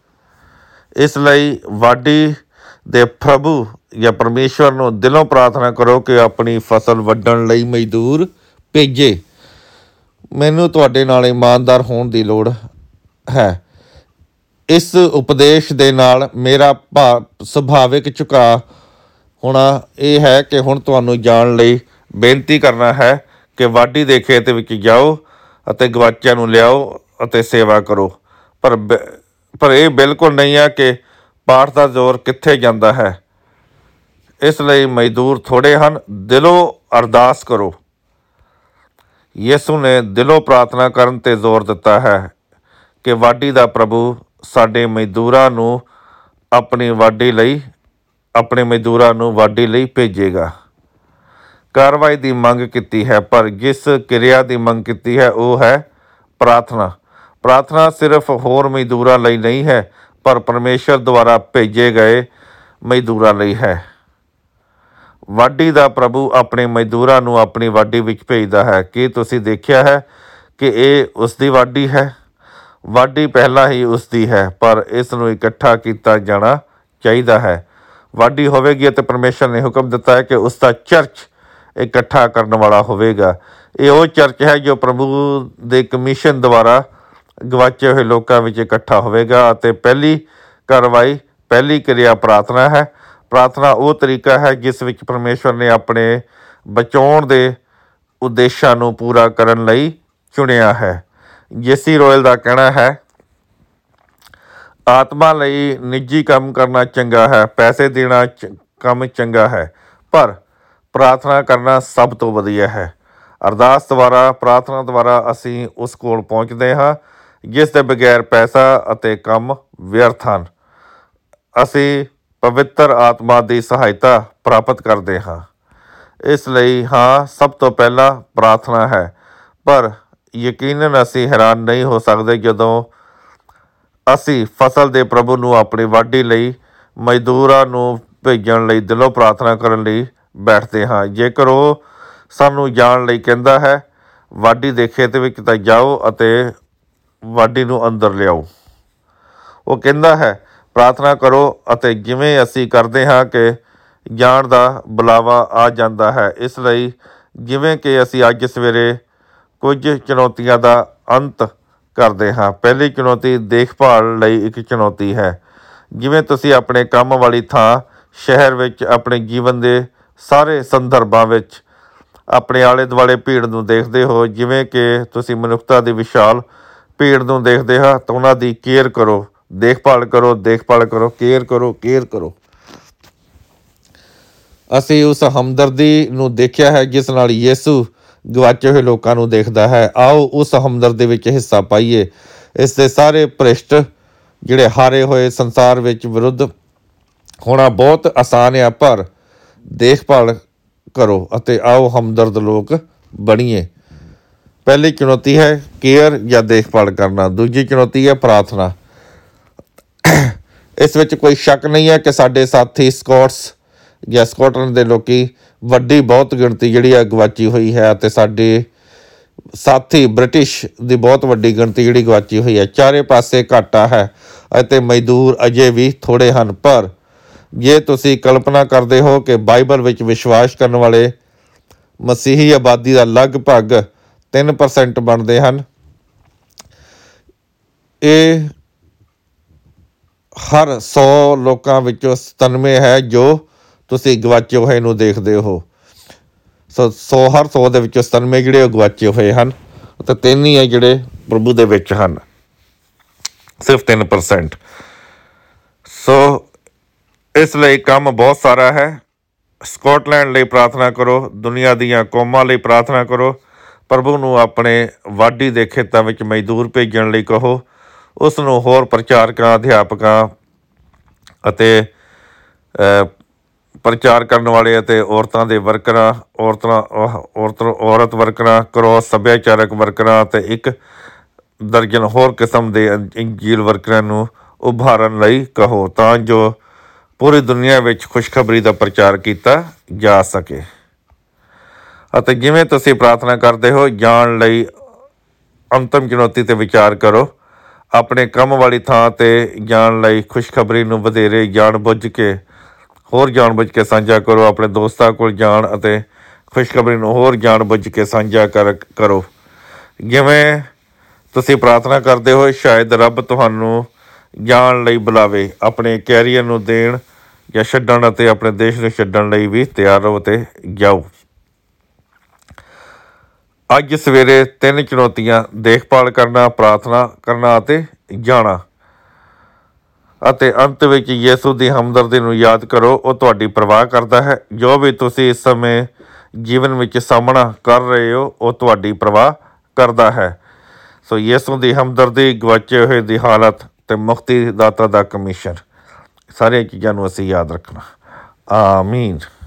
ਇਸ ਲਈ ਵਾਢੀ ਦੇ ਪ੍ਰਭੂ ਜਾਂ ਪਰਮੇਸ਼ਵਰ ਨੂੰ ਦਿਲੋਂ ਪ੍ਰਾਰਥਨਾ ਕਰੋ ਕਿ ਆਪਣੀ ਫਸਲ ਵੱਢਣ ਲਈ ਮਜ਼ਦੂਰ ਭੇਜੇ। ਮੈਨੂੰ ਤੁਹਾਡੇ ਨਾਲ ਇਮਾਨਦਾਰ ਹੋਣ ਦੀ ਲੋੜ ਹੈ। ਇਸ ਉਪਦੇਸ਼ ਦੇ ਨਾਲ ਮੇਰਾ ਸੁਭਾਵਿਕ ਝੁਕਾਅ ਹੋਣਾ ਇਹ ਹੈ ਕਿ ਹੁਣ ਤੁਹਾਨੂੰ ਜਾਣ ਲਈ ਬੇਨਤੀ ਕਰਨਾ ਹੈ ਕਿ ਵਾਢੀ ਦੇ ਖੇਤ ਵਿੱਚ ਜਾਓ ਅਤੇ ਗਵਾਚਿਆਂ ਨੂੰ ਲਿਆਓ ਅਤੇ ਸੇਵਾ ਕਰੋ। ਪਰ ਇਹ ਬਿਲਕੁਲ ਨਹੀਂ ਹੈ ਕਿ ਪਾਠ ਦਾ ਜ਼ੋਰ ਕਿੱਥੇ ਜਾਂਦਾ ਹੈ। ਇਸ ਲਈ ਮਜ਼ਦੂਰ ਥੋੜ੍ਹੇ ਹਨ। ਦਿਲੋਂ ਅਰਦਾਸ ਕਰੋ। ਯਿਸੂ ਨੇ ਦਿਲੋਂ ਪ੍ਰਾਰਥਨਾ ਕਰਨ 'ਤੇ ਜ਼ੋਰ ਦਿੱਤਾ ਹੈ ਕਿ ਵਾਢੀ ਦਾ ਪ੍ਰਭੂ ਸਾਡੇ ਮਜ਼ਦੂਰਾਂ ਨੂੰ ਆਪਣੇ ਮਜ਼ਦੂਰਾਂ ਨੂੰ ਵਾਢੀ ਲਈ ਭੇਜੇਗਾ। ਕਾਰਵਾਈ ਦੀ ਮੰਗ ਕੀਤੀ ਹੈ, ਪਰ ਜਿਸ ਕਿਰਿਆ ਦੀ ਮੰਗ ਕੀਤੀ ਹੈ ਉਹ ਹੈ ਪ੍ਰਾਰਥਨਾ। ਪ੍ਰਾਰਥਨਾ ਸਿਰਫ ਹੋਰ ਮਜ਼ਦੂਰਾਂ ਲਈ ਨਹੀਂ ਹੈ, ਪਰ ਪਰਮੇਸ਼ਰ ਦੁਆਰਾ ਭੇਜੇ ਗਏ ਮਜ਼ਦੂਰਾਂ ਲਈ ਹੈ। ਵਾਢੀ ਦਾ ਪ੍ਰਭੂ ਆਪਣੇ ਮਜ਼ਦੂਰਾਂ ਨੂੰ ਆਪਣੀ ਵਾਢੀ ਵਿੱਚ ਭੇਜਦਾ ਹੈ। ਕੀ ਤੁਸੀਂ ਦੇਖਿਆ ਹੈ ਕਿ ਇਹ ਉਸ ਦੀ ਵਾਢੀ ਹੈ? ਵਾਢੀ ਪਹਿਲਾਂ ਹੀ ਉਸ ਦੀ ਹੈ, ਪਰ ਇਸ ਨੂੰ ਇਕੱਠਾ ਕੀਤਾ ਜਾਣਾ ਚਾਹੀਦਾ ਹੈ। ਵਾਢੀ ਹੋਵੇਗੀ ਅਤੇ ਪਰਮੇਸ਼ਰ ਨੇ ਹੁਕਮ ਦਿੱਤਾ ਹੈ ਕਿ ਉਸ ਦਾ ਚਰਚ ਇਕੱਠਾ ਕਰਨ ਵਾਲਾ ਹੋਵੇਗਾ। ਇਹ ਉਹ ਚਰਚ ਹੈ ਜੋ ਪ੍ਰਭੂ ਦੇ ਕਮਿਸ਼ਨ ਦੁਆਰਾ ਗਵਾਚੇ ਹੋਏ ਲੋਕਾਂ ਵਿੱਚ ਇਕੱਠਾ ਹੋਵੇਗਾ। ਅਤੇ ਪਹਿਲੀ ਕਿਰਿਆ ਪ੍ਰਾਰਥਨਾ ਹੈ। ਪ੍ਰਾਰਥਨਾ ਉਹ ਤਰੀਕਾ ਹੈ ਜਿਸ ਵਿੱਚ ਪਰਮੇਸ਼ਵਰ ਨੇ ਆਪਣੇ ਬਚਾਉਣ ਦੇ ਉਦੇਸ਼ਾਂ ਨੂੰ ਪੂਰਾ ਕਰਨ ਲਈ ਚੁਣਿਆ ਹੈ। ਜੇਸੀ ਰੋਇਲ ਦਾ ਕਹਿਣਾ ਹੈ, ਆਤਮਾ ਲਈ ਨਿੱਜੀ ਕੰਮ ਕਰਨਾ ਚੰਗਾ ਹੈ, ਪੈਸੇ ਦੇਣਾ ਕੰਮ ਚੰਗਾ ਹੈ, ਪਰ ਪ੍ਰਾਰਥਨਾ ਕਰਨਾ ਸਭ ਤੋਂ ਵਧੀਆ ਹੈ। ਅਰਦਾਸ ਦੁਆਰਾ, ਪ੍ਰਾਰਥਨਾ ਦੁਆਰਾ ਅਸੀਂ ਉਸ ਕੋਲ ਪਹੁੰਚਦੇ ਹਾਂ ਜਿਸ ਦੇ ਬਗੈਰ ਪੈਸਾ ਅਤੇ ਕੰਮ ਵਿਅਰਥ ਹਨ। ਅਸੀਂ ਪਵਿੱਤਰ ਆਤਮਾ ਦੀ ਸਹਾਇਤਾ ਪ੍ਰਾਪਤ ਕਰਦੇ ਹਾਂ। ਇਸ ਲਈ ਸਭ ਤੋਂ ਪਹਿਲਾਂ ਪ੍ਰਾਰਥਨਾ ਹੈ, ਪਰ ਯਕੀਨਨ ਅਸੀਂ ਹੈਰਾਨ ਨਹੀਂ ਹੋ ਸਕਦੇ ਜਦੋਂ ਅਸੀਂ ਫਸਲ ਦੇ ਪ੍ਰਭੂ ਨੂੰ ਆਪਣੀ ਵਾਢੀ ਲਈ ਮਜ਼ਦੂਰਾਂ ਨੂੰ ਭੇਜਣ ਲਈ ਦਿਲੋਂ ਪ੍ਰਾਰਥਨਾ ਕਰਨ ਲਈ ਬੈਠਦੇ ਹਾਂ। ਜੇਕਰ ਉਹ ਸਾਨੂੰ ਜਾਣ ਲਈ ਕਹਿੰਦਾ ਹੈ, ਵਾਢੀ ਦੇ ਖੇਤ ਵਿੱਚ ਤਾਂ ਜਾਓ ਅਤੇ ਵਾਢੀ ਨੂੰ ਅੰਦਰ ਲਿਆਓ। ਉਹ ਕਹਿੰਦਾ ਹੈ, ਪ੍ਰਾਰਥਨਾ ਕਰੋ, ਅਤੇ ਜਿਵੇਂ ਅਸੀਂ ਕਰਦੇ ਹਾਂ ਕਿ ਜਾਣ ਦਾ ਬੁਲਾਵਾ ਆ ਜਾਂਦਾ ਹੈ। ਇਸ ਲਈ ਜਿਵੇਂ ਕਿ ਅਸੀਂ ਅੱਜ ਸਵੇਰੇ ਕੁਝ ਚੁਣੌਤੀਆਂ ਦਾ ਅੰਤ ਕਰਦੇ ਹਾਂ। ਪਹਿਲੀ ਚੁਣੌਤੀ ਦੇਖਭਾਲ ਲਈ ਇੱਕ ਚੁਣੌਤੀ ਹੈ। ਜਿਵੇਂ ਤੁਸੀਂ ਆਪਣੇ ਕੰਮ ਵਾਲੀ ਥਾਂ, ਸ਼ਹਿਰ ਵਿੱਚ, ਆਪਣੇ ਜੀਵਨ ਦੇ ਸਾਰੇ ਸੰਦਰਭਾਂ ਵਿੱਚ ਆਪਣੇ ਆਲੇ ਦੁਆਲੇ ਭੀੜ ਨੂੰ ਦੇਖਦੇ ਹੋ, ਜਿਵੇਂ ਕਿ ਤੁਸੀਂ ਮਨੁੱਖਤਾ ਦੀ ਵਿਸ਼ਾਲ ਭੀੜ ਨੂੰ ਦੇਖਦੇ ਹੋ, ਤਾਂ ਉਹਨਾਂ ਦੀ ਕੇਅਰ ਕਰੋ, ਦੇਖਭਾਲ ਕਰੋ, ਕੇਅਰ ਕਰੋ। ਅਸੀਂ ਉਸ ਹਮਦਰਦੀ ਨੂੰ ਦੇਖਿਆ ਹੈ ਜਿਸ ਨਾਲ ਯਿਸੂ ਗਵਾਚੇ ਹੋਏ ਲੋਕਾਂ ਨੂੰ ਦੇਖਦਾ ਹੈ। ਆਓ ਉਸ ਹਮਦਰਦੀ ਵਿੱਚ ਹਿੱਸਾ ਪਾਈਏ। ਇਸ ਦੇ ਸਾਰੇ ਭ੍ਰਿਸ਼ਟ ਜਿਹੜੇ ਹਾਰੇ ਹੋਏ ਸੰਸਾਰ ਵਿੱਚ ਵਿਰੁੱਧ ਹੋਣਾ ਬਹੁਤ ਆਸਾਨ ਆ, ਪਰ ਦੇਖਭਾਲ ਕਰੋ ਅਤੇ ਆਓ ਹਮਦਰਦ ਲੋਕ ਬਣੀਏ। ਪਹਿਲੀ ਚੁਣੌਤੀ ਹੈ ਕੇਅਰ ਜਾਂ ਦੇਖਭਾਲ ਕਰਨਾ। ਦੂਜੀ ਚੁਣੌਤੀ ਹੈ ਪ੍ਰਾਰਥਨਾ। ਇਸ ਵਿੱਚ ਕੋਈ ਸ਼ੱਕ ਨਹੀਂ ਹੈ ਕਿ ਸਾਡੇ ਸਾਥੀ ਸਕਾਟਲੈਂਡ ਦੇ ਲੋਕੀ ਵੱਡੀ ਬਹੁਤ ਗਿਣਤੀ ਜਿਹੜੀ ਆ ਗਵਾਚੀ ਹੋਈ ਹੈ, ਅਤੇ ਸਾਡੇ ਸਾਥੀ ਬ੍ਰਿਟਿਸ਼ ਦੀ ਬਹੁਤ ਵੱਡੀ ਗਿਣਤੀ ਜਿਹੜੀ ਗਵਾਚੀ ਹੋਈ ਹੈ। ਚਾਰੇ ਪਾਸੇ ਘਾਟਾ ਹੈ ਅਤੇ ਮਜ਼ਦੂਰ ਅਜੇ ਵੀ ਥੋੜ੍ਹੇ ਹਨ। ਪਰ ਜੇ ਤੁਸੀਂ ਕਲਪਨਾ ਕਰਦੇ ਹੋ ਕਿ ਬਾਈਬਲ ਵਿੱਚ ਵਿਸ਼ਵਾਸ ਕਰਨ ਵਾਲੇ ਮਸੀਹੀ ਆਬਾਦੀ ਦਾ ਲਗਭਗ 3% ਬਣਦੇ ਹਨ, ਇਹ ਹਰ 100 ਲੋਕਾਂ ਵਿੱਚੋਂ 97 ਹੈ ਜੋ ਤੁਸੀਂ ਗਵਾਚੇ ਹੋਏ ਨੂੰ ਦੇਖਦੇ ਹੋ। ਹਰ 100 ਦੇ ਵਿੱਚੋਂ 97 ਜਿਹੜੇ ਉਹ ਗਵਾਚੇ ਹੋਏ ਹਨ, ਅਤੇ 3 ਹੀ ਹੈ ਜਿਹੜੇ ਪ੍ਰਭੂ ਦੇ ਵਿੱਚ ਹਨ, ਸਿਰਫ 3%। ਇਸ ਲਈ ਕੰਮ ਬਹੁਤ ਸਾਰਾ ਹੈ। ਸਕਾਟਲੈਂਡ ਲਈ ਪ੍ਰਾਰਥਨਾ ਕਰੋ, ਦੁਨੀਆ ਦੀਆਂ ਕੌਮਾਂ ਲਈ ਪ੍ਰਾਰਥਨਾ ਕਰੋ। ਪ੍ਰਭੂ ਨੂੰ ਆਪਣੇ ਵਾਢੀ ਦੇ ਖੇਤਾਂ ਵਿੱਚ ਮਜ਼ਦੂਰ ਭੇਜਣ ਲਈ ਕਹੋ। ਉਸ ਨੂੰ ਹੋਰ ਪ੍ਰਚਾਰਕਾਂ, ਅਧਿਆਪਕਾਂ ਅਤੇ ਪ੍ਰਚਾਰ ਕਰਨ ਵਾਲੇ ਅਤੇ ਔਰਤਾਂ ਦੇ ਵਰਕਰਾਂ, ਔਰਤ ਵਰਕਰਾਂ, ਕ੍ਰੋਸ ਸੱਭਿਆਚਾਰਕ ਵਰਕਰਾਂ ਅਤੇ 1 ਦਰਜਨ ਹੋਰ ਕਿਸਮ ਦੇ ਇੰਜੀਲ ਵਰਕਰਾਂ ਨੂੰ ਉਭਾਰਨ ਲਈ ਕਹੋ, ਤਾਂ ਜੋ ਪੂਰੀ ਦੁਨੀਆ ਵਿੱਚ ਖੁਸ਼ਖਬਰੀ ਦਾ ਪ੍ਰਚਾਰ ਕੀਤਾ ਜਾ ਸਕੇ। ਅਤੇ ਜਿਵੇਂ ਤੁਸੀਂ ਪ੍ਰਾਰਥਨਾ ਕਰਦੇ ਹੋ, ਜਾਣ ਲਈ ਅੰਤਮ ਚੁਣੌਤੀ 'ਤੇ ਵਿਚਾਰ ਕਰੋ। ਆਪਣੇ ਕੰਮ ਵਾਲੀ ਥਾਂ 'ਤੇ ਜਾਣ ਲਈ ਖੁਸ਼ਖਬਰੀ ਨੂੰ ਵਧੇਰੇ ਜਾਣ-ਬੁੱਝ ਕੇ ਸਾਂਝਾ ਕਰੋ। ਆਪਣੇ ਦੋਸਤਾਂ ਕੋਲ ਜਾਣ ਅਤੇ ਖੁਸ਼ਖਬਰੀ ਨੂੰ ਹੋਰ ਜਾਣ-ਬੁੱਝ ਕੇ ਸਾਂਝਾ ਕਰੋ। ਜਿਵੇਂ ਤੁਸੀਂ ਪ੍ਰਾਰਥਨਾ ਕਰਦੇ ਹੋ, ਸ਼ਾਇਦ ਰੱਬ ਤੁਹਾਨੂੰ ਜਾਣ ਲਈ ਬੁਲਾਵੇ। ਆਪਣੇ ਕੈਰੀਅਰ ਨੂੰ ਦੇਣ ਜਾਂ ਛੱਡਣ ਅਤੇ ਆਪਣੇ ਦੇਸ਼ ਨੂੰ ਛੱਡਣ ਲਈ ਵੀ ਤਿਆਰ ਰਹੋ ਅਤੇ ਜਾਓ। ਅੱਜ ਸਵੇਰੇ 3 ਚੁਣੌਤੀਆਂ: ਦੇਖਭਾਲ ਕਰਨਾ, ਪ੍ਰਾਰਥਨਾ ਕਰਨਾ ਅਤੇ ਜਾਣਾ। ਅਤੇ ਅੰਤ ਵਿੱਚ ਯਿਸੂ ਦੀ ਹਮਦਰਦੀ ਨੂੰ ਯਾਦ ਕਰੋ। ਉਹ ਤੁਹਾਡੀ ਪਰਵਾਹ ਕਰਦਾ ਹੈ। ਜੋ ਵੀ ਤੁਸੀਂ ਇਸ ਸਮੇਂ ਜੀਵਨ ਵਿੱਚ ਸਾਹਮਣਾ ਕਰ ਰਹੇ ਹੋ, ਉਹ ਤੁਹਾਡੀ ਪਰਵਾਹ ਕਰਦਾ ਹੈ। ਯਿਸੂ ਦੀ ਹਮਦਰਦੀ, ਗਵਾਚੇ ਹੋਏ ਦੀ ਹਾਲਤ ਅਤੇ ਮੁਕਤੀ ਦਾਤਾ ਦਾ ਕਮਿਸ਼ਨ, ਸਾਰੀਆਂ ਚੀਜ਼ਾਂ ਨੂੰ ਅਸੀਂ ਯਾਦ ਰੱਖਣਾ। ਆਮੀਨ।